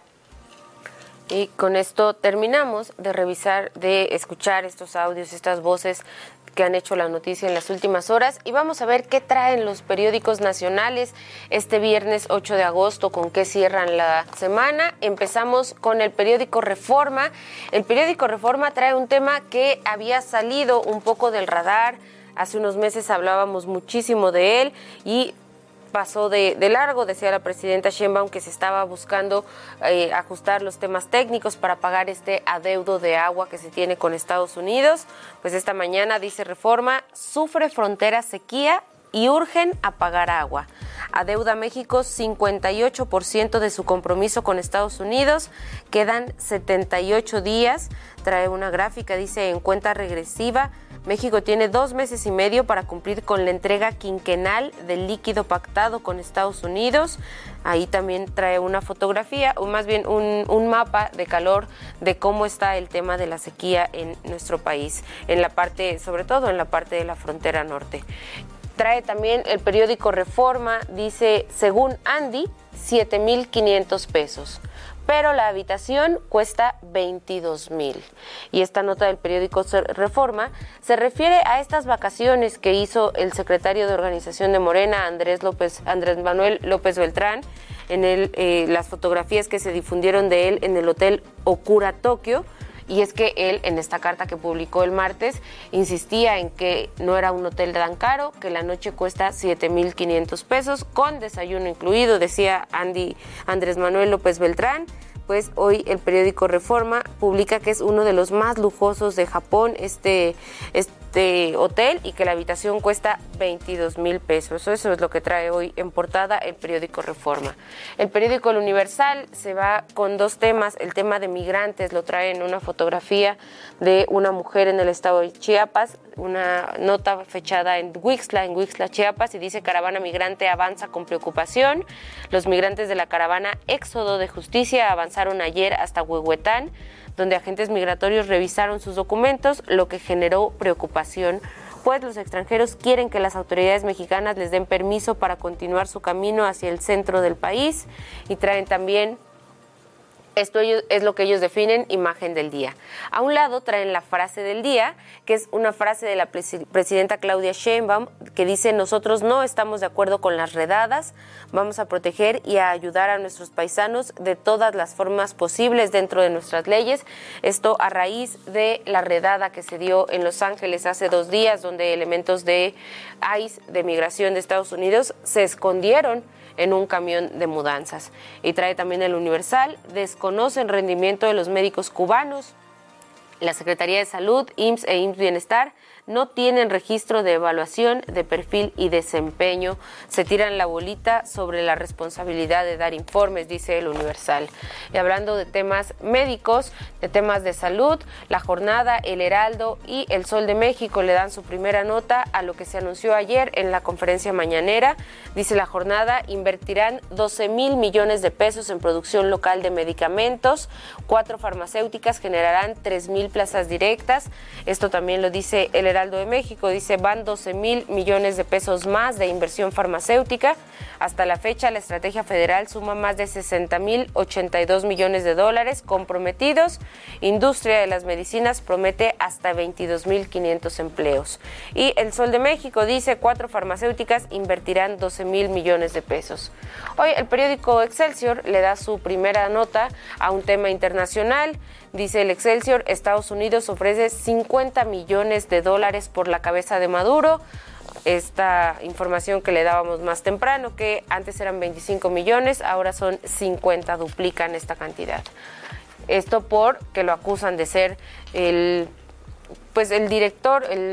Y con esto terminamos de revisar, de escuchar estos audios, estas voces que han hecho la noticia en las últimas horas, y vamos a ver qué traen los periódicos nacionales este viernes ocho de agosto, con qué cierran la semana. Empezamos con el periódico Reforma. El periódico Reforma trae un tema que había salido un poco del radar. Hace unos meses hablábamos muchísimo de él y pasó de, de largo. Decía la presidenta Sheinbaum que se estaba buscando eh, ajustar los temas técnicos para pagar este adeudo de agua que se tiene con Estados Unidos. Pues esta mañana, dice Reforma, sufre frontera sequía y urgen a pagar agua. Adeuda México cincuenta y ocho por ciento de su compromiso con Estados Unidos. Quedan setenta y ocho días. Trae una gráfica, dice, en cuenta regresiva. México tiene dos meses y medio para cumplir con la entrega quinquenal del líquido pactado con Estados Unidos. Ahí también trae una fotografía, o más bien un, un mapa de calor de cómo está el tema de la sequía en nuestro país, en la parte, sobre todo en la parte de la frontera norte. Trae también el periódico Reforma, dice, según Andy, siete mil quinientos pesos. Pero la habitación cuesta veintidós mil. Y esta nota del periódico Reforma se refiere a estas vacaciones que hizo el secretario de organización de Morena, Andrés López, Andrés Manuel López Beltrán, en el, eh, las fotografías que se difundieron de él en el Hotel Okura Tokio. Y es que él, en esta carta que publicó el martes, insistía en que no era un hotel tan caro, que la noche cuesta siete mil quinientos pesos, con desayuno incluido, decía Andy, Andrés Manuel López Beltrán. Pues hoy el periódico Reforma publica que es uno de los más lujosos de Japón, este, este hotel, y que la habitación cuesta veintidós mil pesos. Eso es lo que trae hoy en portada el periódico Reforma. El periódico El Universal se va con dos temas. El tema de migrantes lo trae en una fotografía de una mujer en el estado de Chiapas, una nota fechada en Huixla, en Huixla, Chiapas, y dice: caravana migrante avanza con preocupación. Los migrantes de la caravana Éxodo de Justicia avanzaron ayer hasta Huehuetán, donde agentes migratorios revisaron sus documentos, lo que generó preocupación, pues los extranjeros quieren que las autoridades mexicanas les den permiso para continuar su camino hacia el centro del país. Y traen también, esto es lo que ellos definen, imagen del día. A un lado traen la frase del día, que es una frase de la presidenta Claudia Sheinbaum, que dice: nosotros no estamos de acuerdo con las redadas, vamos a proteger y a ayudar a nuestros paisanos de todas las formas posibles dentro de nuestras leyes. Esto a raíz de la redada que se dio en Los Ángeles hace dos días, donde elementos de I C E, de Migración de Estados Unidos, se escondieron en un camión de mudanzas. Y trae también el Universal: desconocen rendimiento de los médicos cubanos. La Secretaría de Salud, I M S S e I M S S Bienestar no tienen registro de evaluación de perfil y desempeño. Se tiran la bolita sobre la responsabilidad de dar informes, dice el Universal. Y hablando de temas médicos, de temas de salud, La Jornada, El Heraldo y El Sol de México le dan su primera nota a lo que se anunció ayer en la conferencia mañanera. Dice La Jornada: invertirán doce mil millones de pesos en producción local de medicamentos. Cuatro farmacéuticas generarán tres mil plazas directas. Esto también lo dice El Heraldo de México. Dice: van doce mil millones de pesos más de inversión farmacéutica. Hasta la fecha, la estrategia federal suma más de sesenta mil ochenta y dos millones de dólares comprometidos. Industria de las medicinas promete hasta veintidós mil quinientos empleos. Y El Sol de México dice: cuatro farmacéuticas invertirán doce mil millones de pesos. Hoy el periódico Excelsior le da su primera nota a un tema internacional. Dice el Excelsior: Estados Unidos ofrece cincuenta millones de dólares por la cabeza de Maduro. Esta información que le dábamos más temprano, que antes eran veinticinco millones, ahora son cincuenta, duplican esta cantidad. Esto porque lo acusan de ser el, pues el director, el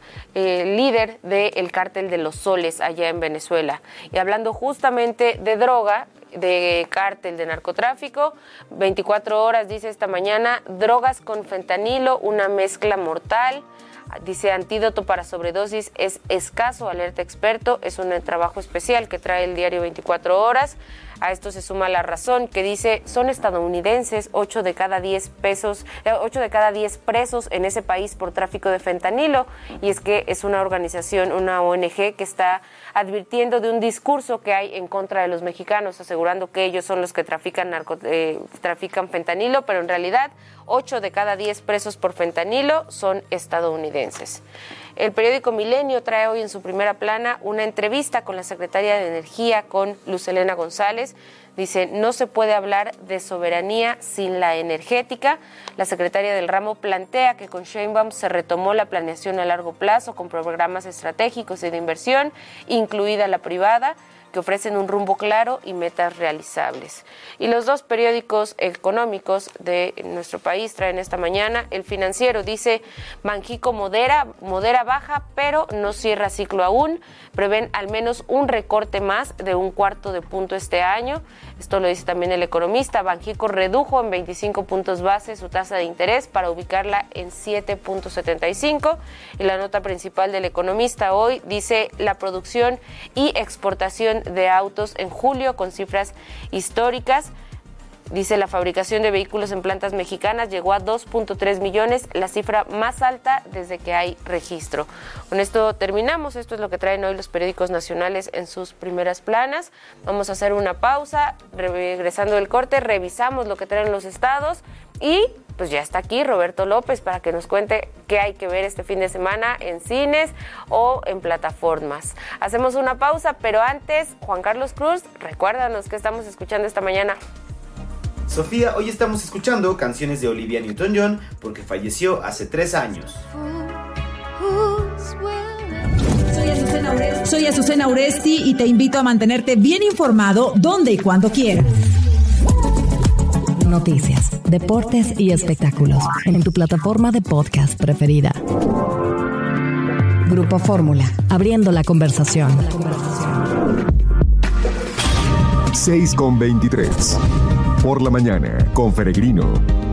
eh, líder del cártel de los Soles allá en Venezuela. Y hablando justamente de droga, de cártel de narcotráfico, veinticuatro horas, dice esta mañana, drogas con fentanilo, una mezcla mortal. Dice, antídoto para sobredosis es escaso, alerta experto. Es un trabajo especial que trae el diario veinticuatro horas. A esto se suma La Razón, que dice, son estadounidenses, ocho de cada diez pesos, ocho de cada diez presos en ese país por tráfico de fentanilo. Y es que es una organización, una O N G que está advirtiendo de un discurso que hay en contra de los mexicanos, asegurando que ellos son los que trafican narco, eh, trafican fentanilo, pero en realidad ocho de cada diez presos por fentanilo son estadounidenses. El periódico Milenio trae hoy en su primera plana una entrevista con la secretaria de Energía, con Luz Helena González. Dice, no se puede hablar de soberanía sin la energética. La secretaria del ramo plantea que con Sheinbaum se retomó la planeación a largo plazo con programas estratégicos y de inversión, incluida la privada, que ofrecen un rumbo claro y metas realizables. Y los dos periódicos económicos de nuestro país traen esta mañana. El Financiero dice, Banxico modera, modera baja, pero no cierra ciclo aún. Prevén al menos un recorte más de un cuarto de punto este año. Esto lo dice también El Economista. Banxico redujo en veinticinco puntos base su tasa de interés para ubicarla en siete punto setenta y cinco. Y la nota principal del Economista hoy dice, la producción y exportación de autos en julio con cifras históricas. Dice, la fabricación de vehículos en plantas mexicanas llegó a dos punto tres millones, la cifra más alta desde que hay registro. Con esto terminamos. Esto es lo que traen hoy los periódicos nacionales en sus primeras planas. Vamos a hacer una pausa. Regresando del corte, revisamos lo que traen los estados y pues ya está aquí Roberto López para que nos cuente qué hay que ver este fin de semana en cines o en plataformas. Hacemos una pausa, pero antes, Juan Carlos Cruz, recuérdanos qué estamos escuchando esta mañana. Sofía, hoy estamos escuchando canciones de Olivia Newton-John porque falleció hace tres años. Soy Azucena Uresti. Soy Azucena Uresti y te invito a mantenerte bien informado donde y cuando quieras. Noticias, deportes y espectáculos en tu plataforma de podcast preferida. Grupo Fórmula, abriendo la conversación. seis con veintitrés. Por la mañana, con Peregrino.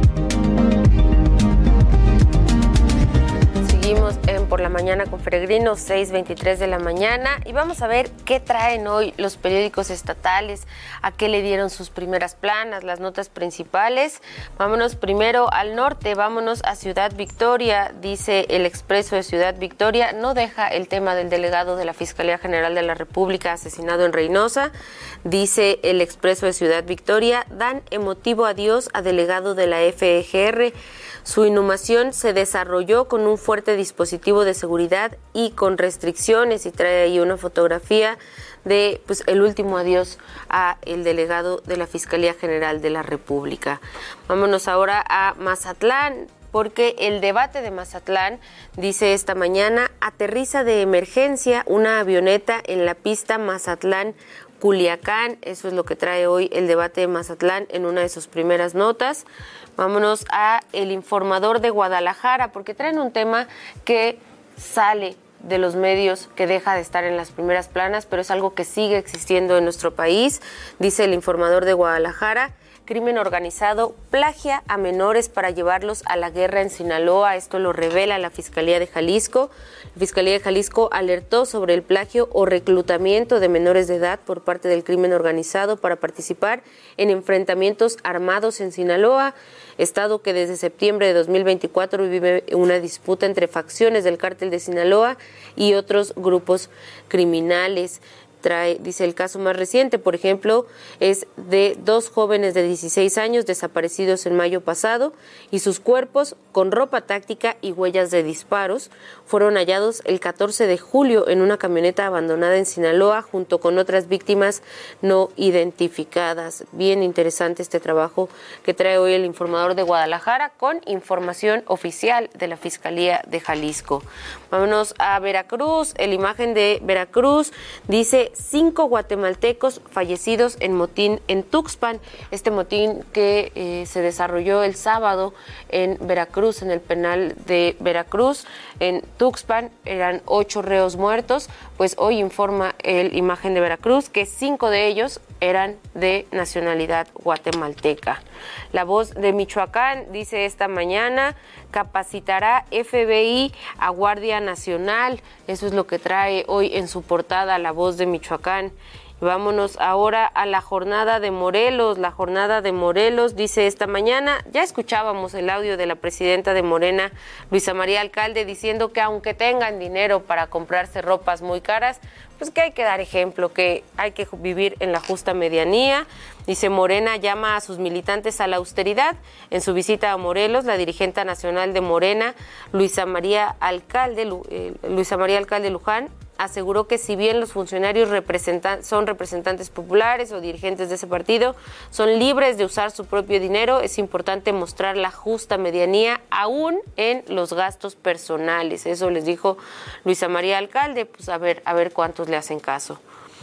Seguimos en Por la Mañana con Peregrino, seis veintitrés de la mañana, y vamos a ver qué traen hoy los periódicos estatales, a qué le dieron sus primeras planas, las notas principales. Vámonos primero al norte, vámonos a Ciudad Victoria. Dice El Expreso de Ciudad Victoria, no deja el tema del delegado de la Fiscalía General de la República asesinado en Reynosa. Dice El Expreso de Ciudad Victoria, dan emotivo adiós a delegado de la F G R. Su inhumación se desarrolló con un fuerte dispositivo de seguridad y con restricciones, y trae ahí una fotografía de pues el último adiós a el delegado de la Fiscalía General de la República. Vámonos ahora a Mazatlán, porque el debate de Mazatlán, dice esta mañana, aterriza de emergencia una avioneta en la pista Mazatlán Culiacán. Eso es lo que trae hoy el debate de Mazatlán en una de sus primeras notas. Vámonos a El Informador de Guadalajara, porque traen un tema que sale de los medios, que deja de estar en las primeras planas, pero es algo que sigue existiendo en nuestro país. Dice El Informador de Guadalajara, crimen organizado plagia a menores para llevarlos a la guerra en Sinaloa. Esto lo revela la Fiscalía de Jalisco. La Fiscalía de Jalisco alertó sobre el plagio o reclutamiento de menores de edad por parte del crimen organizado para participar en enfrentamientos armados en Sinaloa, estado que desde septiembre de dos mil veinticuatro vive una disputa entre facciones del cártel de Sinaloa y otros grupos criminales. Trae, dice, el caso más reciente, por ejemplo, es de dos jóvenes de dieciséis años desaparecidos en mayo pasado, y sus cuerpos, con ropa táctica y huellas de disparos, fueron hallados el catorce de julio en una camioneta abandonada en Sinaloa junto con otras víctimas no identificadas. Bien interesante este trabajo que trae hoy El Informador de Guadalajara con información oficial de la Fiscalía de Jalisco. Vámonos a Veracruz. El Imagen de Veracruz dice, cinco guatemaltecos fallecidos en motín en Tuxpan. Este motín que eh, se desarrolló el sábado en Veracruz, en el penal de Veracruz, en Tuxpan, eran ocho reos muertos. Pues hoy informa el Imagen de Veracruz que cinco de ellos eran de nacionalidad guatemalteca. La Voz de Michoacán dice esta mañana: capacitará F B I a Guardia Nacional. Eso es lo que trae hoy en su portada La Voz de Michoacán. Y vámonos ahora a la jornada de Morelos. La jornada de Morelos dice esta mañana, ya escuchábamos el audio de la presidenta de Morena, Luisa María Alcalde, diciendo que aunque tengan dinero para comprarse ropas muy caras, pues que hay que dar ejemplo, que hay que vivir en la justa medianía. Dice, Morena llama a sus militantes a la austeridad. En su visita a Morelos, la dirigente nacional de Morena, Luisa María Alcalde, eh, Luisa María Alcalde Luján, aseguró que si bien los funcionarios representan, son representantes populares o dirigentes de ese partido, son libres de usar su propio dinero, es importante mostrar la justa medianía aún en los gastos personales. Eso les dijo Luisa María Alcalde, pues a ver, a ver cuántos le hacen caso.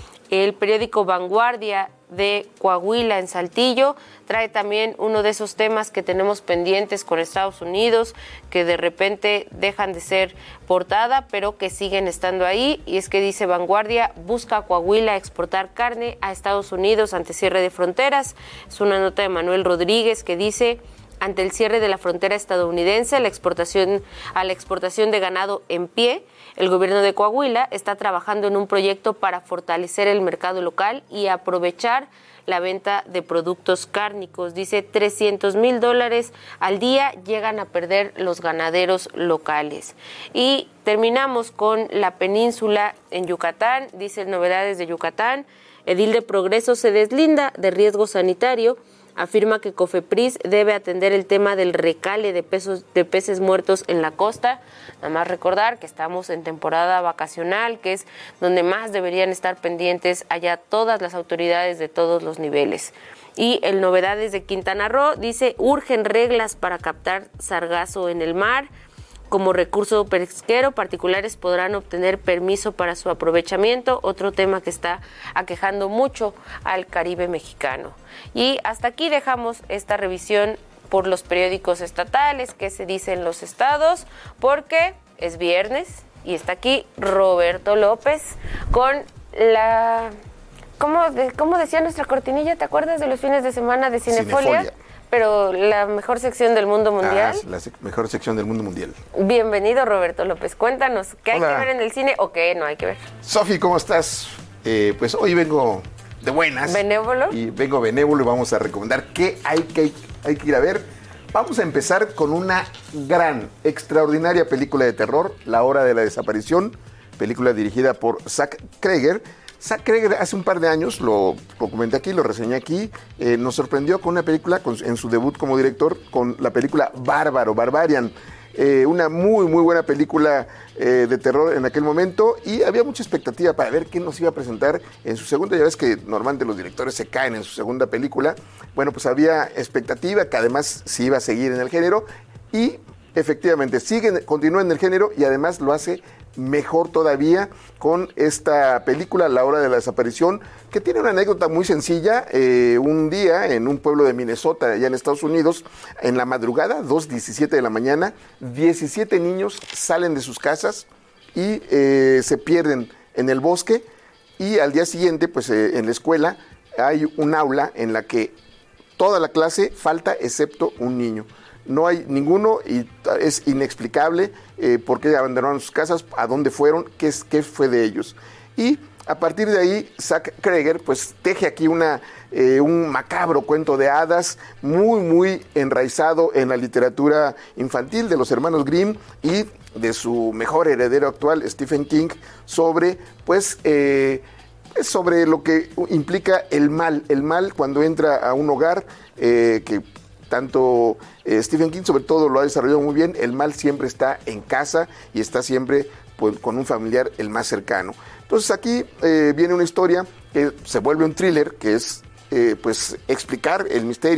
El periódico Vanguardia de Coahuila, en Saltillo, trae también uno de esos temas que tenemos pendientes con Estados Unidos, que de repente dejan de ser portada, pero que siguen estando ahí. Y es que dice Vanguardia, busca a Coahuila exportar carne a Estados Unidos ante cierre de fronteras. Es una nota de Manuel Rodríguez que dice: ante el cierre de la frontera estadounidense, la exportación a la exportación de ganado en pie, el gobierno de Coahuila está trabajando en un proyecto para fortalecer el mercado local y aprovechar la venta de productos cárnicos. Dice, trescientos mil dólares al día llegan a perder los ganaderos locales. Y terminamos con la península en Yucatán. Dice, novedades de Yucatán, edil de Progreso se deslinda de riesgo sanitario. Afirma que COFEPRIS debe atender el tema del recale de, pesos, de peces muertos en la costa. Nada más recordar que estamos en temporada vacacional, que es donde más deberían estar pendientes allá todas las autoridades de todos los niveles. Y el Novedades de Quintana Roo dice, urgen reglas para captar sargazo en el mar. Como recurso pesquero, particulares podrán obtener permiso para su aprovechamiento, otro tema que está aquejando mucho al Caribe mexicano. Y hasta aquí dejamos esta revisión por los periódicos estatales, qué se dice en los estados, porque es viernes y está aquí Roberto López con la... ¿Cómo, cómo decía nuestra cortinilla? ¿Te acuerdas de los fines de semana de Cinefolia? Cinefolia. Pero la mejor sección del mundo mundial. Ah, la sec- mejor sección del mundo mundial. Bienvenido, Roberto López. Cuéntanos, ¿qué Hola. hay que ver en el cine o qué no hay que ver? Sofi, ¿cómo estás? Eh, pues hoy vengo de buenas. ¿Benévolo? Y vengo benévolo y vamos a recomendar qué hay que, hay que ir a ver. Vamos a empezar con una gran, extraordinaria película de terror, La Hora de la Desaparición, película dirigida por Zach Cregger. Zach Cregger hace un par de años, lo, lo comenté aquí, lo reseñé aquí, eh, nos sorprendió con una película, con, en su debut como director, con la película Bárbaro, Barbarian. Eh, una muy, muy buena película eh, de terror en aquel momento y había mucha expectativa para ver qué nos iba a presentar en su segunda. Ya ves que normalmente los directores se caen en su segunda película. Bueno, pues había expectativa que además se iba a seguir en el género y efectivamente sigue, continúa en el género y además lo hace mejor todavía con esta película, La Hora de la Desaparición, que tiene una anécdota muy sencilla. Eh, un día en un pueblo de Minnesota, allá en Estados Unidos, en la madrugada, dos diecisiete de la mañana, diecisiete niños salen de sus casas y eh, se pierden en el bosque y al día siguiente, pues eh, en la escuela hay un aula en la que toda la clase falta excepto un niño. No hay ninguno y es inexplicable eh, por qué abandonaron sus casas, a dónde fueron, qué, es, qué fue de ellos. Y a partir de ahí, Zach Cregger pues teje aquí una, eh, un macabro cuento de hadas muy, muy enraizado en la literatura infantil de los hermanos Grimm y de su mejor heredero actual, Stephen King, sobre pues... Eh, sobre lo que implica el mal, el mal cuando entra a un hogar eh, que tanto eh, Stephen King sobre todo lo ha desarrollado muy bien. El mal siempre está en casa y está siempre pues, con un familiar el más cercano. Entonces aquí eh, viene una historia que se vuelve un thriller, que es eh, pues explicar el misterio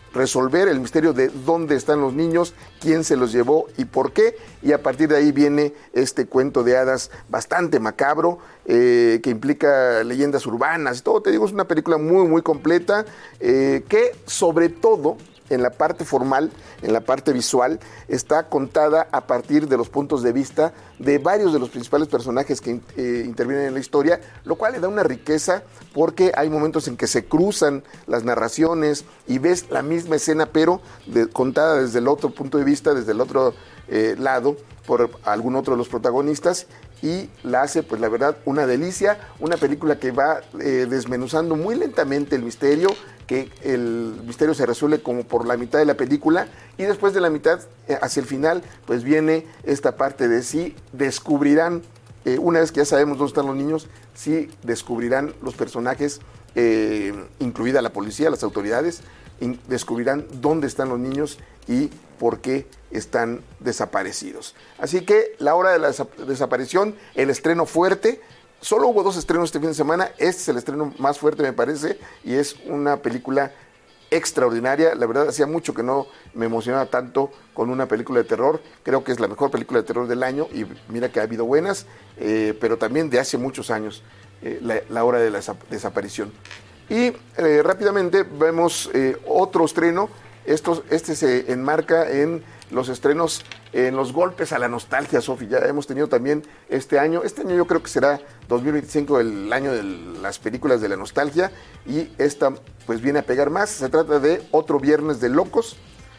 resolver el misterio de dónde están los niños, quién se los llevó y por qué. Y a partir de ahí viene este cuento de hadas bastante macabro, eh, que implica leyendas urbanas y todo. Te digo, es una película muy, muy completa, eh, que sobre todo en la parte formal, en la parte visual, está contada a partir de los puntos de vista de varios de los principales personajes que eh, intervienen en la historia, lo cual le da una riqueza porque hay momentos en que se cruzan las narraciones y ves la misma escena, pero de, contada desde el otro punto de vista, desde el otro eh, lado, por algún otro de los protagonistas, y la hace, pues la verdad, una delicia, una película que va eh, desmenuzando muy lentamente el misterio, que el misterio se resuelve como por la mitad de la película, y después de la mitad, eh, hacia el final, pues viene esta parte de si descubrirán, eh, una vez que ya sabemos dónde están los niños, si descubrirán los personajes, eh, incluida la policía, las autoridades, in, descubrirán dónde están los niños y por qué están desaparecidos. Así que la hora de la desaparición, el estreno fuerte. Solo hubo dos estrenos este fin de semana, este es el estreno más fuerte me parece, y es una película extraordinaria. La verdad, hacía mucho que no me emocionaba tanto con una película de terror. Creo que es la mejor película de terror del año, y mira que ha habido buenas, eh, pero también de hace muchos años, eh, la, la hora de la desaparición. Y eh, rápidamente vemos eh, otro estreno. Esto, este se enmarca en los estrenos, en los golpes a la nostalgia, Sofi. Ya hemos tenido también este año. Este año yo creo que será dos mil veinticinco el año de las películas de la nostalgia, y esta pues viene a pegar más. Se trata de Otro Viernes de Locos.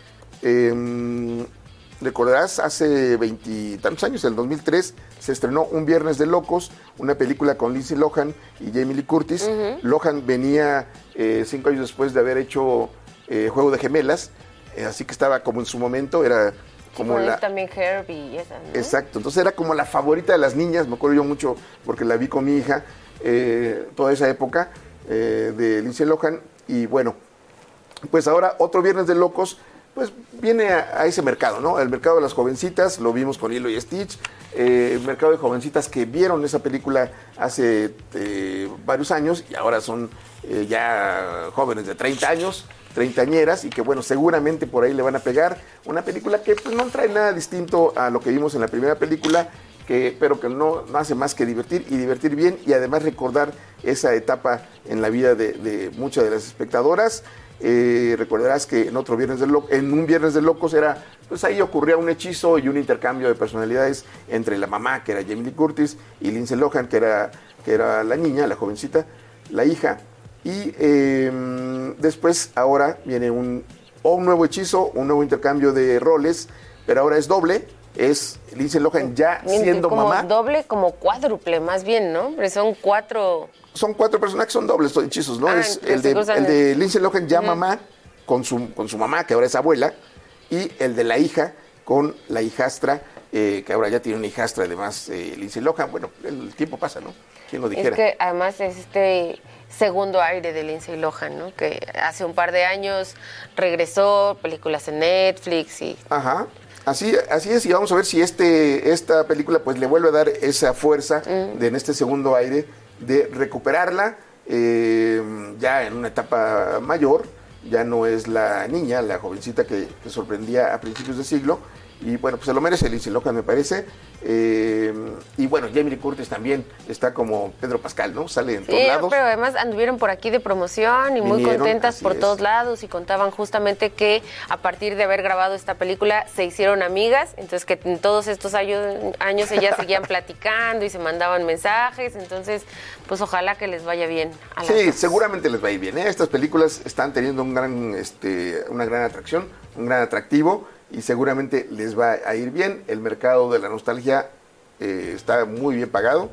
Eh, recordarás, hace veintitantos años, en el dos mil tres, se estrenó Un Viernes de Locos, una película con Lindsay Lohan y Jamie Lee Curtis. Uh-huh. Lohan venía eh, cinco años después de haber hecho eh, Juego de Gemelas, eh, así que estaba como en su momento, era como sí, la... también Herbie y esa, ¿no? Exacto, entonces era como la favorita de las niñas, me acuerdo yo mucho porque la vi con mi hija, eh, toda esa época eh, de Lindsay Lohan. Y bueno, pues ahora Otro Viernes de Locos, pues viene a, a ese mercado, ¿no? El mercado de las jovencitas, lo vimos con Lilo y Stitch, eh, el mercado de jovencitas que vieron esa película hace eh, varios años y ahora son eh, ya jóvenes de treinta años, treintañeras, y que bueno, seguramente por ahí le van a pegar. Una película que pues no trae nada distinto a lo que vimos en la primera película, que, pero que no, no hace más que divertir y divertir bien, y además recordar esa etapa en la vida de, de muchas de las espectadoras. Eh, recordarás que en otro viernes de Lo- en un Viernes de Locos era, pues ahí ocurría un hechizo y un intercambio de personalidades entre la mamá, que era Jamie Lee Curtis, y Lindsay Lohan, que era, que era la niña, la jovencita, la hija. Y eh, después ahora viene un, o un nuevo hechizo, un nuevo intercambio de roles, pero ahora es doble. Es Lindsay Lohan ya siendo como mamá. Doble, como cuádruple, más bien, ¿no? Pero son cuatro. Son cuatro personajes, son dobles, son hechizos, ¿no? Ah, es el de, el de Lindsay Lohan ya uh-huh. mamá, con su, con su mamá, que ahora es abuela, y el de la hija con la hijastra, eh, que ahora ya tiene una hijastra, además, eh, Lindsay Lohan. Bueno, el tiempo pasa, ¿no? ¿Quién lo dijera? Es que además es este segundo aire de Lindsay Lohan, ¿no? Que hace un par de años regresó, películas en Netflix y... Ajá. Así, así es, y vamos a ver si este, esta película pues le vuelve a dar esa fuerza uh-huh. de en este segundo aire, de recuperarla eh, ya en una etapa mayor. Ya no es la niña, la jovencita que, que sorprendía a principios de siglo. Y bueno, pues se lo merece Lindsay Lohan, me parece. Eh, y bueno, Jamie Lee Curtis también está como Pedro Pascal, ¿no? Sale en sí, todos lados. Pero además anduvieron por aquí de promoción y muy Vinieron, contentas por es. todos lados, y contaban justamente que a partir de haber grabado esta película se hicieron amigas, entonces que en todos estos años, años ellas seguían platicando y se mandaban mensajes, entonces pues ojalá que les vaya bien a las Sí, dos. seguramente les va a ir bien, ¿eh? Estas películas están teniendo un gran, este, una gran atracción, un gran atractivo, y seguramente les va a ir bien. El mercado de la nostalgia eh, está muy bien pagado,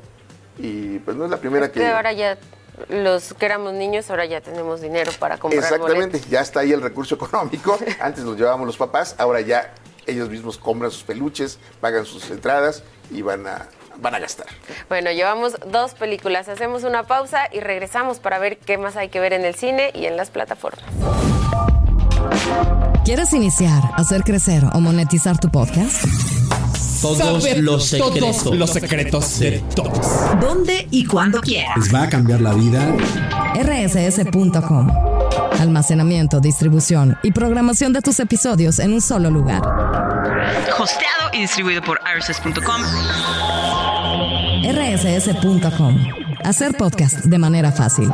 y pues no es la primera es que... que ahora ya, los que éramos niños, ahora ya tenemos dinero para comprar Exactamente, boletos. ya está ahí el recurso económico. Antes los llevábamos los papás, ahora ya ellos mismos compran sus peluches, pagan sus entradas y van a, van a gastar. Bueno, llevamos dos películas, hacemos una pausa y regresamos para ver qué más hay que ver en el cine y en las plataformas. ¿Quieres iniciar, hacer crecer o monetizar tu podcast? Todos Saber los secretos. Todos los secretos de todos. ¿Dónde y cuándo quieras? Les va a cambiar la vida. R S S punto com. Almacenamiento, distribución y programación de tus episodios en un solo lugar. Hosteado y distribuido por R S S punto com. R S S punto com. Hacer podcast de manera fácil.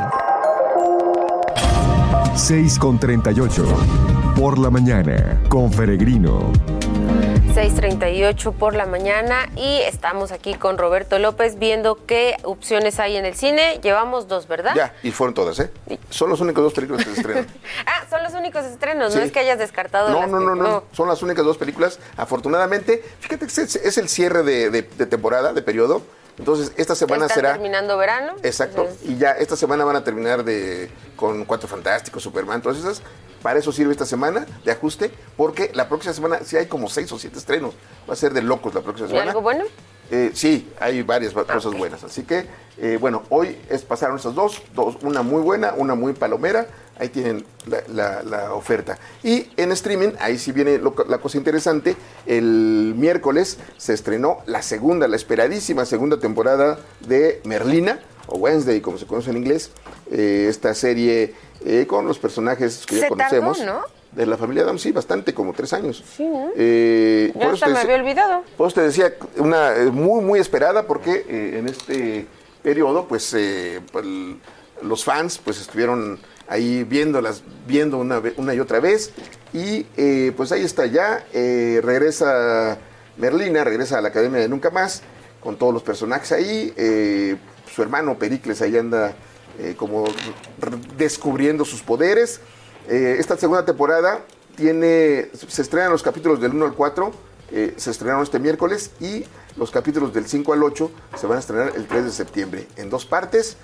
seis con treinta y ocho. Por la mañana, con Peregrino. seis treinta y ocho por la mañana y estamos aquí con Roberto López viendo qué opciones hay en el cine. Llevamos dos, ¿verdad? Ya, y fueron todas, ¿eh? Son los únicos dos películas que se estrenan. Ah, son los únicos estrenos, Sí. no es que hayas descartado No, las no, no, que- no, son las únicas dos películas. Afortunadamente, fíjate que es, es el cierre de, de- de temporada, de periodo. Entonces, esta semana Están será... terminando verano. Exacto, Entonces, y ya esta semana van a terminar de con Cuatro Fantásticos, Superman, todas esas. Para eso sirve esta semana de ajuste, porque la próxima semana sí hay como seis o siete estrenos. Va a ser de locos la próxima ¿y semana. algo bueno? Eh, sí, hay varias va- cosas buenas. Así que, eh, bueno, hoy es, pasaron estas dos, dos, una muy buena, una muy palomera. Ahí tienen la, la- la oferta. Y en streaming, ahí sí viene lo- la cosa interesante. El miércoles se estrenó la segunda, la esperadísima segunda temporada de Merlina, o Wednesday, como se conoce en inglés. Eh, esta serie eh, con los personajes que ya Se conocemos. tardó, ¿no? De la familia Adams, sí, bastante, como tres años. Sí, ¿no? Eh, Ya por eso hasta te me decía- había olvidado. por eso te decía, una eh, muy, muy esperada, porque eh, en este periodo, pues, eh, pues, l- los fans, pues, estuvieron ahí viéndolas, viendo una, ve- una y otra vez, y eh, pues ahí está ya, eh, regresa Merlina, regresa a la Academia de Nunca Más, con todos los personajes ahí, eh, su hermano Pericles ahí anda eh, como r- descubriendo sus poderes. Eh, esta segunda temporada tiene, se estrenan los capítulos del uno al cuatro, eh, se estrenaron este miércoles, y los capítulos del cinco al ocho se van a estrenar el tres de septiembre, en dos partes,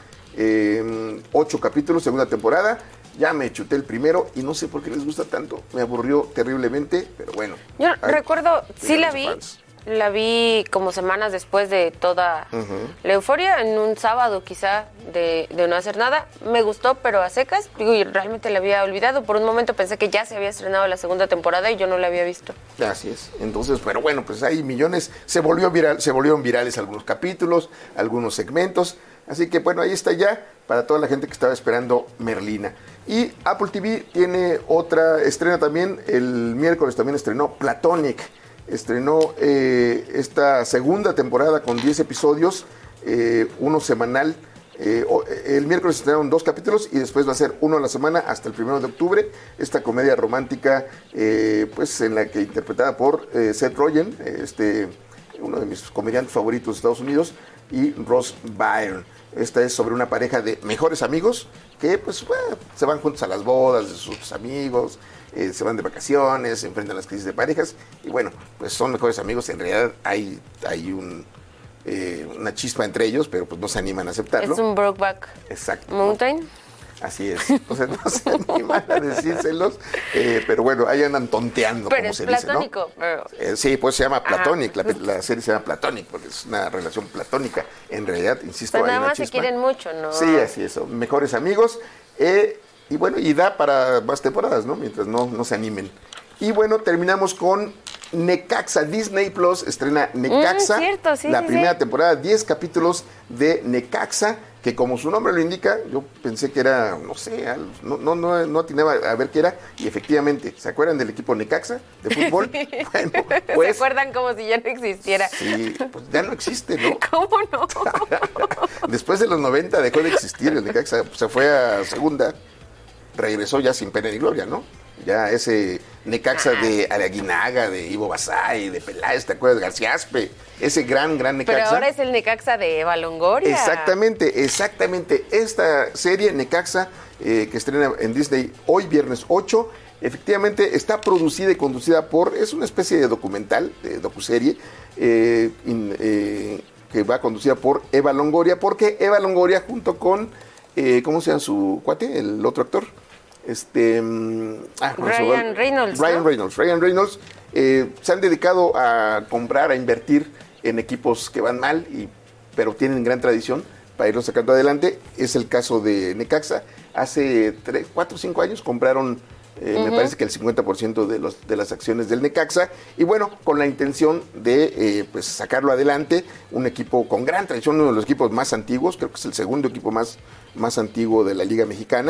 eh, ocho capítulos, segunda temporada. Ya me chuté el primero y no sé por qué les gusta tanto, me aburrió terriblemente, pero bueno. Yo Ay, recuerdo, sí tiene la los vi, fans. la vi como semanas después de toda Ujú. la euforia, en un sábado quizá de, de no hacer nada. Me gustó, pero a secas. Digo, y realmente la había olvidado. Por un momento pensé que ya se había estrenado la segunda temporada y yo no la había visto. Así es. Entonces, pero bueno, pues hay millones. Se volvió viral, se volvieron virales algunos capítulos, algunos segmentos. Así que bueno, ahí está ya para toda la gente que estaba esperando Merlina. Y Apple T V tiene otra estrena también. El miércoles también estrenó Platonic. Estrenó eh, esta segunda temporada con diez episodios, eh, uno semanal. Eh, o- el miércoles se estrenaron dos capítulos y después va a ser uno a la semana hasta el primero de octubre. Esta comedia romántica, eh, pues en la que interpretada por eh, Seth Rogen, eh, este, uno de mis comediantes favoritos de Estados Unidos, y Ross Byrne. Esta es sobre una pareja de mejores amigos que pues bueno, se van juntos a las bodas de sus amigos, eh, se van de vacaciones, se enfrentan las crisis de parejas y bueno, pues son mejores amigos. En realidad hay, hay un, eh, una chispa entre ellos, pero pues no se animan a aceptarlo. Es un Brokeback Exacto. Mountain. Así es. Entonces no se animan a decírselos, eh, pero bueno, ahí andan tonteando, Pero como es se dice, ¿no? platónico. pero- Eh, sí, pues se llama Ajá. Platonic, la, la serie se llama Platonic, porque es una relación platónica. En realidad, insisto, Pues hay nada una más se chispa. quieren mucho, ¿no? Sí, así es, son mejores amigos. eh, y bueno, y da para más temporadas, ¿no? Mientras no, no se animen. Y bueno, terminamos con Necaxa. Disney Plus estrena Necaxa. Mm, cierto, sí, la sí, primera sí. temporada, diez capítulos de Necaxa, que como su nombre lo indica, yo pensé que era, no sé, al- no, no, no, no atinaba a ver qué era, y efectivamente, ¿se acuerdan del equipo Necaxa de fútbol? Bueno, pues, ¿Se acuerdan como si ya no existiera? sí, pues ya no existe, ¿no? ¿Cómo no? Después de los noventa dejó de existir el Necaxa, se fue a segunda, regresó ya sin pena ni gloria, ¿no? Ya ese Necaxa de Araguinaga, de Ivo Basay, de Peláez, ¿te acuerdas? De García Aspe, ese gran, gran Necaxa. Pero ahora es el Necaxa de Eva Longoria. Exactamente, exactamente. Esta serie Necaxa, eh, que estrena en Disney hoy, viernes ocho, efectivamente está producida y conducida por, es una especie de documental, de docuserie, eh, in- eh, que va conducida por Eva Longoria, porque Eva Longoria junto con, eh, ¿cómo se llama su cuate? El otro actor. Este, mm, ah, ¿cómo se llama? Ryan Reynolds, Ryan ¿no? Reynolds. Ryan Reynolds eh, se han dedicado a comprar, a invertir en equipos que van mal, y, pero tienen gran tradición para irlos sacando adelante. Es el caso de Necaxa. Hace tres, cuatro o cinco años compraron, eh, me Ujú. parece que el cincuenta por ciento de, los, de las acciones del Necaxa. Y bueno, con la intención de eh, pues sacarlo adelante. Un equipo con gran tradición, uno de los equipos más antiguos, creo que es el segundo equipo más, más antiguo de la Liga Mexicana.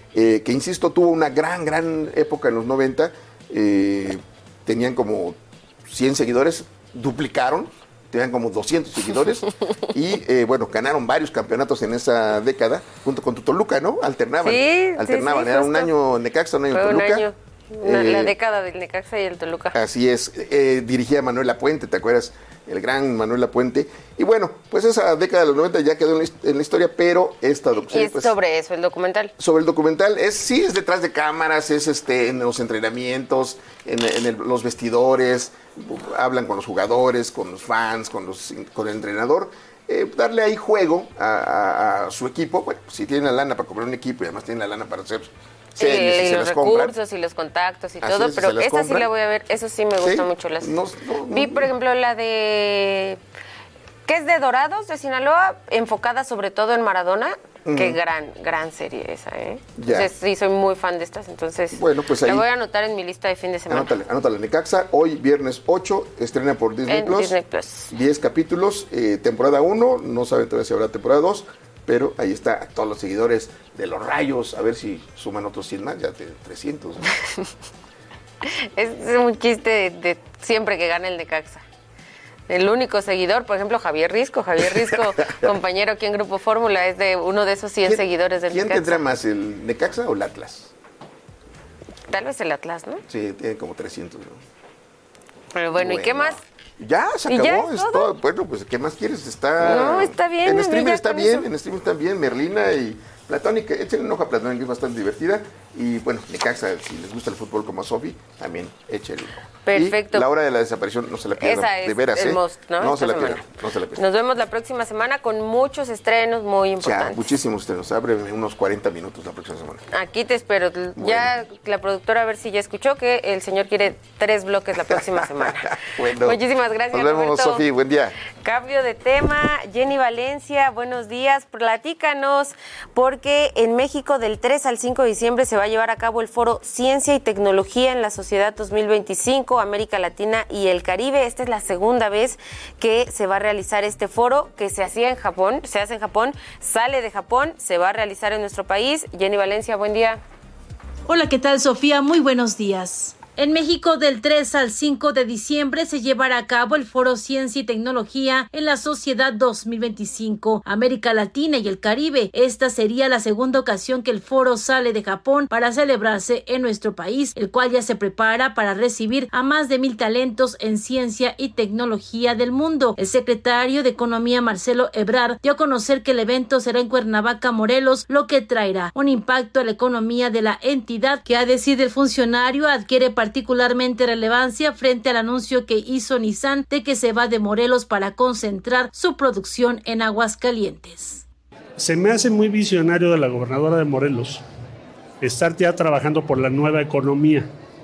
eh, que insisto, tuvo una gran, gran época en los noventa, eh, tenían como cien seguidores, duplicaron, tenían como doscientos seguidores y eh, bueno, ganaron varios campeonatos en esa década junto con tu Toluca, ¿no? Alternaban, sí, alternaban, sí, sí, era justo. un año Necaxa, un año Fue Toluca. Un año, una, eh, la década del Necaxa y el Toluca. Así es, eh, dirigía Manuel Lapuente, ¿te acuerdas? El gran Manuel Lapuente. Y bueno, pues esa década de los noventa ya quedó en la, en la historia, pero esta Y es pues, sobre eso, el documental. sobre el documental, es sí, es detrás de cámaras, es este en los entrenamientos, en, en el- los vestidores, hablan con los jugadores, con los fans, con, los, con el entrenador. Eh, darle ahí juego a, a- a su equipo. Bueno, si tienen la lana para comprar un equipo y además tienen la lana para hacer series Eh, y y se los las compran. recursos y los contactos y Así todo, es, pero se las esta sí compran. la voy a ver, eso sí me Sí, gusta mucho. Las... no, no, Vi, por ejemplo, la de... que es de Dorados, de Sinaloa, enfocada sobre todo en Maradona. Ujú. Qué gran, gran serie esa, ¿eh? Ya. Entonces, sí, soy muy fan de estas, entonces Bueno, pues ahí- la voy a anotar en mi lista de fin de semana. Anótale, anótale. Necaxa, hoy viernes ocho, estrena por Disney En Plus. Disney Plus. diez capítulos, eh, temporada uno, no saben todavía si habrá temporada dos, pero ahí está a todos los seguidores de los Rayos, a ver si suman otros cien más, ya de trescientos. ¿no? Es un chiste de, de siempre que gana el Necaxa. El único seguidor, por ejemplo, Javier Risco. Javier Risco, compañero aquí en Grupo Fórmula, es de uno de esos cien seguidores del ¿Quién Necaxa. tendrá más, el Necaxa o el Atlas? Tal vez el Atlas, ¿no? Sí, tiene como trescientos. ¿no? Pero bueno, ¿y qué Bueno. más? Ya, se ¿Y ya acabó, es es todo? todo. Bueno, pues, ¿qué más quieres? Está... No, está bien, a En mí streaming ya está con bien, eso. en streaming está bien, Merlina y Platónica. Échenle un ojo a Platónica, que es bastante divertida. Y bueno, Necaxa, si les gusta el fútbol como a Sofi, también échenle. Perfecto. Y la hora de la desaparición, no se la pierdan, Esa de es veras, el ¿eh? most, ¿no? No Esta se la semana. pierdan, no se la pierdan. Nos vemos la próxima semana con muchos estrenos muy Ya, importantes. muchísimos ustedes. Ábreme unos cuarenta minutos la próxima semana. Aquí te espero. Ya la productora a ver si ya escuchó que el señor quiere tres bloques la próxima semana. Bueno, Muchísimas gracias, nos vemos, Roberto. Sofi. Buen día. Cambio de tema. Jenny Valencia, buenos días. Platícanos, porque en México del tres al cinco de diciembre se va a llevar a cabo el foro Ciencia y Tecnología en la Sociedad dos mil veinticinco, América Latina y el Caribe. Esta es la segunda vez que se va a realizar este foro, que se hacía en Japón, se hace en Japón, sale de Japón, se va a realizar en nuestro país. Jenny Valencia, buen día. Hola, ¿qué tal, Sofía? Muy buenos días. En México, del tres al cinco de diciembre se llevará a cabo el Foro Ciencia y Tecnología en la Sociedad dos mil veinticinco, América Latina y el Caribe. Esta sería la segunda ocasión que el foro sale de Japón para celebrarse en nuestro país, el cual ya se prepara para recibir a más de mil talentos en ciencia y tecnología del mundo. El secretario de Economía, Marcelo Ebrard, dio a conocer que el evento será en Cuernavaca, Morelos, lo que traerá un impacto a la economía de la entidad, que a decir del funcionario adquiere particularmente relevancia frente al anuncio que hizo Nissan de que se va de Morelos para concentrar su producción en Aguascalientes. Se me hace muy visionario de la gobernadora de Morelos estar ya trabajando por la nueva economía.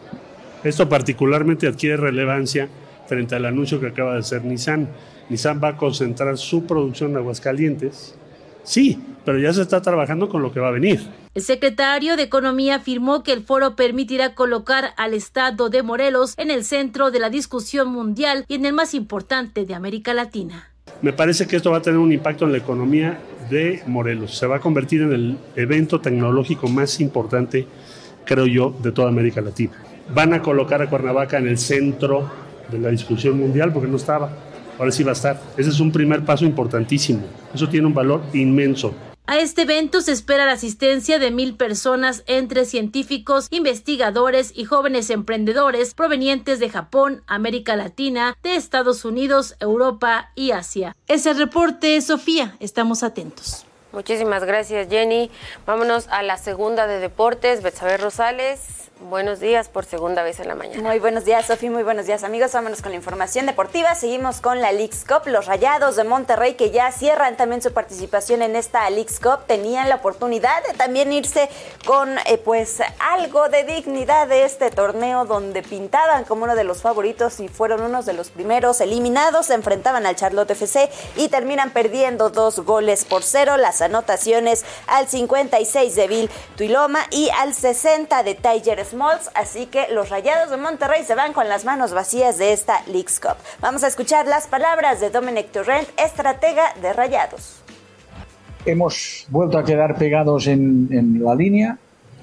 Esto particularmente adquiere relevancia frente al anuncio que acaba de hacer Nissan. Nissan va a concentrar su producción en Aguascalientes. Sí, pero ya se está trabajando con lo que va a venir. El secretario de Economía afirmó que el foro permitirá colocar al estado de Morelos en el centro de la discusión mundial y en el más importante de América Latina. Me parece que esto va a tener un impacto en la economía de Morelos. Se va a convertir en el evento tecnológico más importante, creo yo, de toda América Latina. Van a colocar a Cuernavaca en el centro de la discusión mundial porque no estaba. Ahora sí va a estar. Ese es un primer paso importantísimo. Eso tiene un valor inmenso. A este evento se espera la asistencia de mil personas entre científicos, investigadores y jóvenes emprendedores provenientes de Japón, América Latina, de Estados Unidos, Europa y Asia. Es el reporte, Sofía. Estamos atentos. Muchísimas gracias, Jenny. Vámonos a la segunda de deportes. Betsabe Rosales, buenos días por segunda vez en la mañana. Muy buenos días, Sofi, muy buenos días, amigos. Vámonos con la información deportiva. Seguimos con la Leagues Cup. Los Rayados de Monterrey, que ya cierran también su participación en esta Leagues Cup, tenían la oportunidad de también irse con eh, pues algo de dignidad de este torneo, donde pintaban como uno de los favoritos y fueron unos de los primeros eliminados. Se enfrentaban al Charlotte F C y terminan perdiendo dos goles por cero. Las anotaciones al cincuenta y seis de Bill Tuiloma y al sesenta de Tiger Smalls, así que los Rayados de Monterrey se van con las manos vacías de esta Leagues Cup. Vamos a escuchar las palabras de Domènec Torrent, estratega de Rayados. Hemos vuelto a quedar pegados en, en la línea,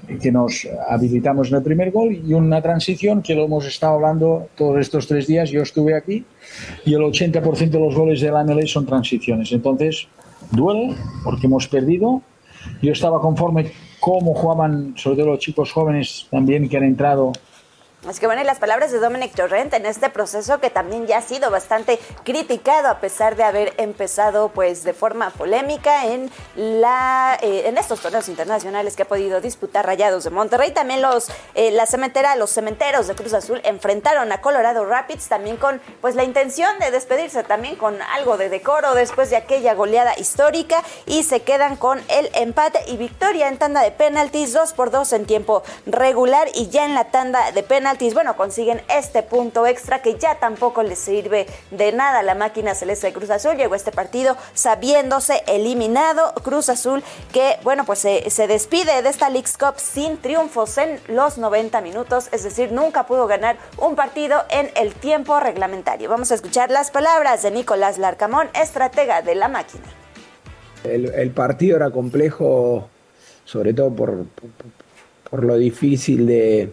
que nos habilitamos en el primer gol y una transición que lo hemos estado hablando todos estos tres días. Yo estuve aquí y el ochenta por ciento de los goles de la M L E son transiciones. Entonces, duele porque hemos perdido. Yo estaba conforme cómo jugaban, sobre todo los chicos jóvenes también que han entrado. Es que bueno, y las palabras de Domènec Torrent en este proceso que también ya ha sido bastante criticado a pesar de haber empezado pues de forma polémica en la eh, en estos torneos internacionales que ha podido disputar Rayados de Monterrey. También los eh, la cementera, los cementeros de Cruz Azul enfrentaron a Colorado Rapids también con pues la intención de despedirse también con algo de decoro después de aquella goleada histórica y se quedan con el empate y victoria en tanda de penaltis, dos por dos en tiempo regular y ya en la tanda de penaltis bueno, consiguen este punto extra que ya tampoco les sirve de nada a la máquina celeste de Cruz Azul. Llegó este partido sabiéndose eliminado. Cruz Azul que, bueno, pues se, se despide de esta Leagues Cup sin triunfos en los noventa minutos, es decir, nunca pudo ganar un partido en el tiempo reglamentario. Vamos a escuchar las palabras de Nicolás Larcamón, estratega de la máquina. El, el partido era complejo, sobre todo por, por, por lo difícil de...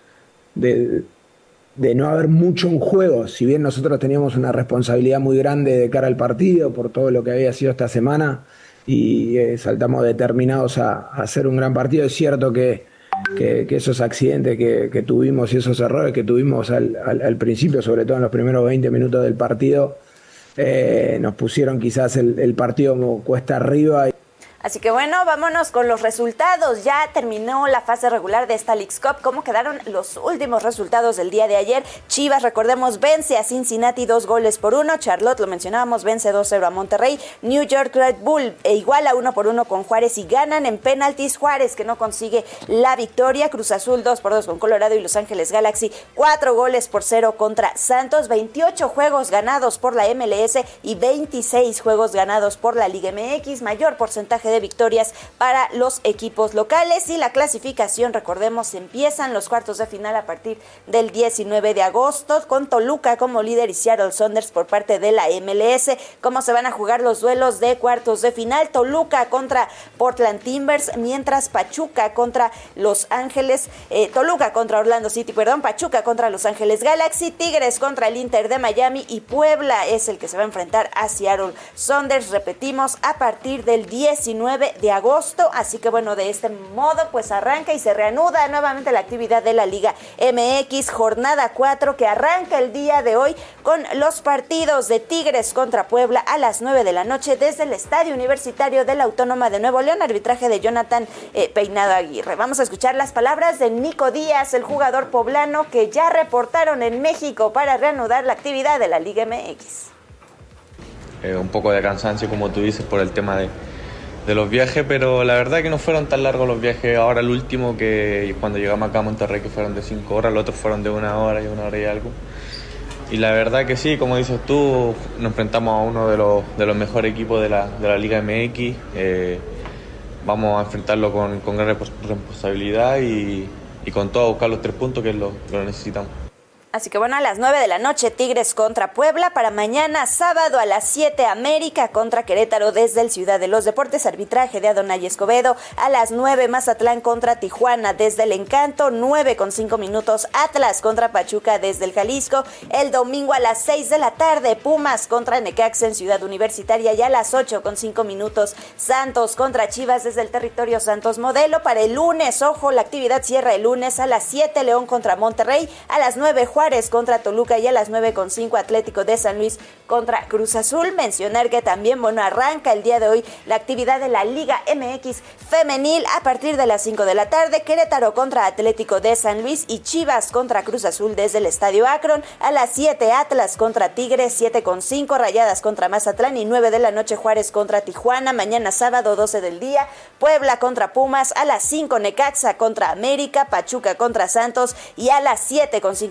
De, de no haber mucho en juego, si bien nosotros teníamos una responsabilidad muy grande de cara al partido por todo lo que había sido esta semana y eh, saltamos determinados a, a hacer un gran partido. Es cierto que, que, que esos accidentes que, que tuvimos y esos errores que tuvimos al, al, al principio, sobre todo en los primeros veinte minutos del partido, eh, nos pusieron quizás el, el partido cuesta arriba. Así que bueno, vámonos con los resultados. Ya terminó la fase regular de esta Leagues Cup. ¿Cómo quedaron los últimos resultados del día de ayer? Chivas, recordemos, vence a Cincinnati dos goles por uno. Charlotte, lo mencionábamos, vence dos cero a Monterrey. New York Red Bull e iguala uno por uno con Juárez y ganan en penaltis. Juárez que no consigue la victoria. Cruz Azul dos por dos con Colorado y Los Ángeles Galaxy cuatro goles por cero contra Santos. veintiocho juegos ganados por la M L S y veintiséis juegos ganados por la Liga M X. Mayor porcentaje de victorias para los equipos locales y la clasificación, recordemos, empiezan los cuartos de final a partir del diecinueve de agosto con Toluca como líder y Seattle Sounders por parte de la M L S. ¿Cómo se van a jugar los duelos de cuartos de final? Toluca contra Portland Timbers, mientras Pachuca contra Los Ángeles, eh, Toluca contra Orlando City, perdón, Pachuca contra Los Ángeles Galaxy, Tigres contra el Inter de Miami y Puebla es el que se va a enfrentar a Seattle Sounders, repetimos, a partir del diecinueve de agosto, así que bueno, de este modo pues arranca y se reanuda nuevamente la actividad de la Liga M X, jornada cuatro que arranca el día de hoy con los partidos de Tigres contra Puebla a las nueve de la noche desde el Estadio Universitario de la Autónoma de Nuevo León, arbitraje de Jonathan eh, Peinado Aguirre. Vamos a escuchar las palabras de Nico Díaz, el jugador poblano que ya reportaron en México para reanudar la actividad de la Liga M X. Eh, un poco de cansancio, como tú dices, por el tema de de los viajes, pero la verdad que no fueron tan largos los viajes. Ahora el último, que cuando llegamos acá a Monterrey, que fueron de cinco horas, los otros fueron de una hora y una hora y algo. Y la verdad que sí, como dices tú, nos enfrentamos a uno de los, de los mejores equipos de la, de la Liga M X. Eh, vamos a enfrentarlo con, con gran responsabilidad y, y con todo a buscar los tres puntos que es lo que lo necesitamos. Así que bueno, a las nueve de la noche Tigres contra Puebla, para mañana sábado a las siete América contra Querétaro desde el Ciudad de los Deportes, arbitraje de Adonai Escobedo. A las nueve Mazatlán contra Tijuana desde el Encanto, nueve con cinco minutos Atlas contra Pachuca desde el Jalisco. El domingo a las seis de la tarde Pumas contra Necaxa en Ciudad Universitaria y a las ocho con cinco minutos Santos contra Chivas desde el territorio Santos Modelo. Para el lunes, ojo, la actividad cierra el lunes a las siete León contra Monterrey, a las nueve Juárez contra Toluca y a las nueve con cinco Atlético de San Luis contra Cruz Azul. Mencionar que también, bueno, arranca el día de hoy la actividad de la Liga M X femenil a partir de las cinco de la tarde. Querétaro contra Atlético de San Luis y Chivas contra Cruz Azul desde el Estadio Akron. A las siete Atlas contra Tigres, siete con cinco Rayadas contra Mazatlán y nueve de la noche Juárez contra Tijuana. Mañana sábado doce del día Puebla contra Pumas, a las cinco Necaxa contra América, Pachuca contra Santos y a las siete con cinco minutos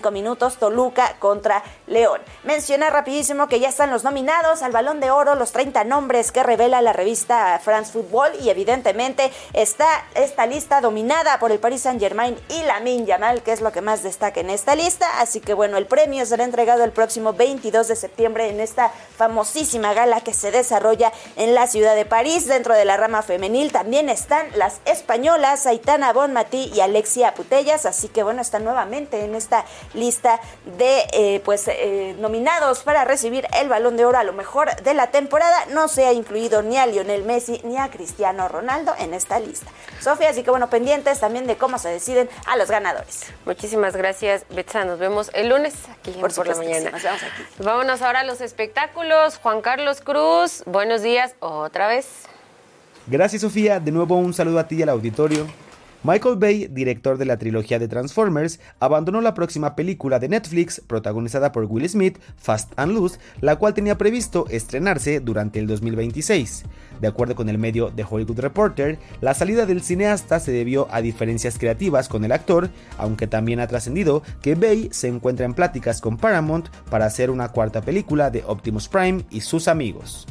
minutos Toluca contra León. Menciona rapidísimo que ya están los nominados al Balón de Oro, los treinta nombres que revela la revista France Football, y evidentemente está esta lista dominada por el Paris Saint-Germain y Lamine Yamal, que es lo que más destaca en esta lista. Así que bueno, el premio será entregado el próximo veintidós de septiembre en esta famosísima gala que se desarrolla en la ciudad de París. Dentro de la rama femenil también están las españolas Aitana Bonmatí y Alexia Putellas, así que bueno, están nuevamente en esta lista de eh, pues eh, nominados para recibir el Balón de Oro a lo mejor de la temporada. No se ha incluido ni a Lionel Messi ni a Cristiano Ronaldo en esta lista, Sofía, así que bueno, pendientes también de cómo se deciden a los ganadores. Muchísimas gracias, Betsa, nos vemos el lunes aquí por, por la mañana. Nos vemos aquí. Vámonos ahora a los espectáculos. Juan Carlos Cruz, buenos días otra vez. Gracias, Sofía. De nuevo un saludo a ti y al auditorio. Michael Bay, director de la trilogía de Transformers, abandonó la próxima película de Netflix, protagonizada por Will Smith, Fast and Loose, la cual tenía previsto estrenarse durante el dos mil veintiséis. De acuerdo con el medio The Hollywood Reporter, la salida del cineasta se debió a diferencias creativas con el actor, aunque también ha trascendido que Bay se encuentra en pláticas con Paramount para hacer una cuarta película de Optimus Prime y sus amigos.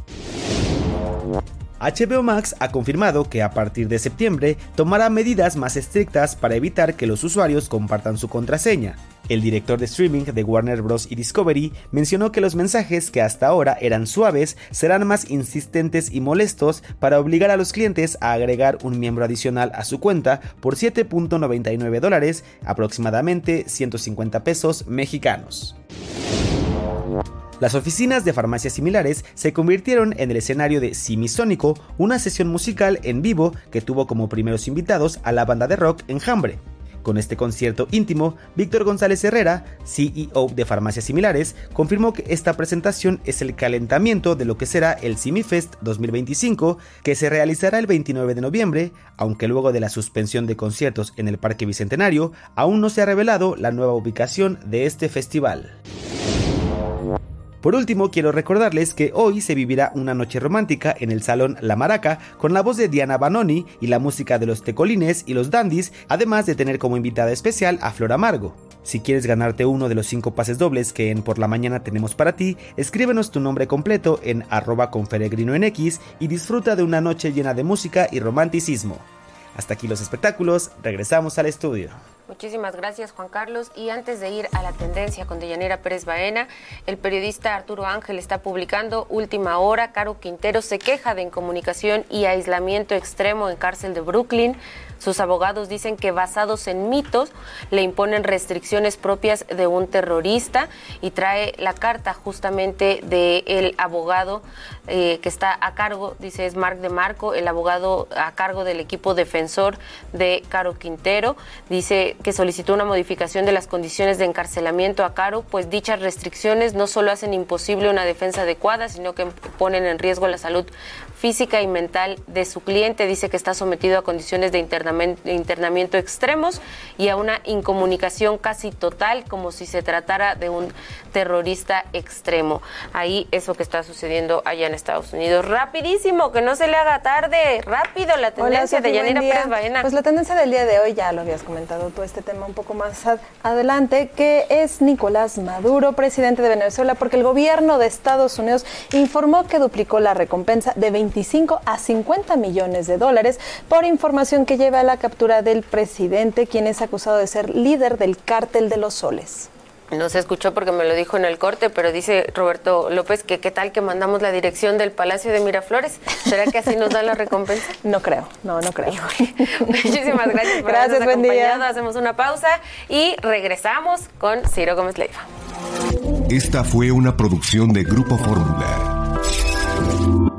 H B O Max ha confirmado que a partir de septiembre tomará medidas más estrictas para evitar que los usuarios compartan su contraseña. El director de streaming de Warner Bros. Y Discovery mencionó que los mensajes que hasta ahora eran suaves serán más insistentes y molestos para obligar a los clientes a agregar un miembro adicional a su cuenta por siete punto noventa y nueve dólares, aproximadamente ciento cincuenta pesos mexicanos. Las oficinas de farmacias similares se convirtieron en el escenario de Simisónico, una sesión musical en vivo que tuvo como primeros invitados a la banda de rock Enjambre. Con este concierto íntimo, Víctor González Herrera, C E O de Farmacias Similares, confirmó que esta presentación es el calentamiento de lo que será el Simifest dos mil veinticinco, que se realizará el veintinueve de noviembre, aunque luego de la suspensión de conciertos en el Parque Bicentenario, aún no se ha revelado la nueva ubicación de este festival. Por último, quiero recordarles que hoy se vivirá una noche romántica en el Salón La Maraca con la voz de Diana Banoni y la música de los Tecolines y los Dandys, además de tener como invitada especial a Flor Amargo. Si quieres ganarte uno de los cinco pases dobles que en Por la Mañana tenemos para ti, escríbenos tu nombre completo en arroba conferegrino en X y disfruta de una noche llena de música y romanticismo. Hasta aquí los espectáculos, regresamos al estudio. Muchísimas gracias, Juan Carlos. Y antes de ir a la tendencia con Deyanira Pérez Baena, el periodista Arturo Ángel está publicando Última Hora. Caro Quintero se queja de incomunicación y aislamiento extremo en cárcel de Brooklyn. Sus abogados dicen que basados en mitos le imponen restricciones propias de un terrorista, y trae la carta justamente del abogado eh, que está a cargo, dice es Marc de Marco, el abogado a cargo del equipo defensor de Caro Quintero. Dice que solicitó una modificación de las condiciones de encarcelamiento a Caro, pues dichas restricciones no solo hacen imposible una defensa adecuada, sino que ponen en riesgo la salud física y mental de su cliente. Dice que está sometido a condiciones de internamiento, internamiento extremos y a una incomunicación casi total, como si se tratara de un terrorista extremo. Ahí eso que está sucediendo allá en Estados Unidos. Rapidísimo, que no se le haga tarde, rápido la tendencia. Hola, de Yanira Pérez Baena. Pues la tendencia del día de hoy, ya lo habías comentado tú, este tema un poco más ad- adelante, que es Nicolás Maduro, presidente de Venezuela, porque el gobierno de Estados Unidos informó que duplicó la recompensa de veinticinco a cincuenta millones de dólares por información que lleva a la captura del presidente, quien es acusado de ser líder del cártel de los soles. No se escuchó porque me lo dijo en el corte, pero dice Roberto López que qué tal que mandamos la dirección del Palacio de Miraflores. ¿Será que así nos dan la recompensa? No creo, no, no creo. Muchísimas gracias por Gracias, habernos buen día. acompañado. Hacemos una pausa y regresamos con Ciro Gómez Leiva. Esta fue una producción de Grupo Fórmula.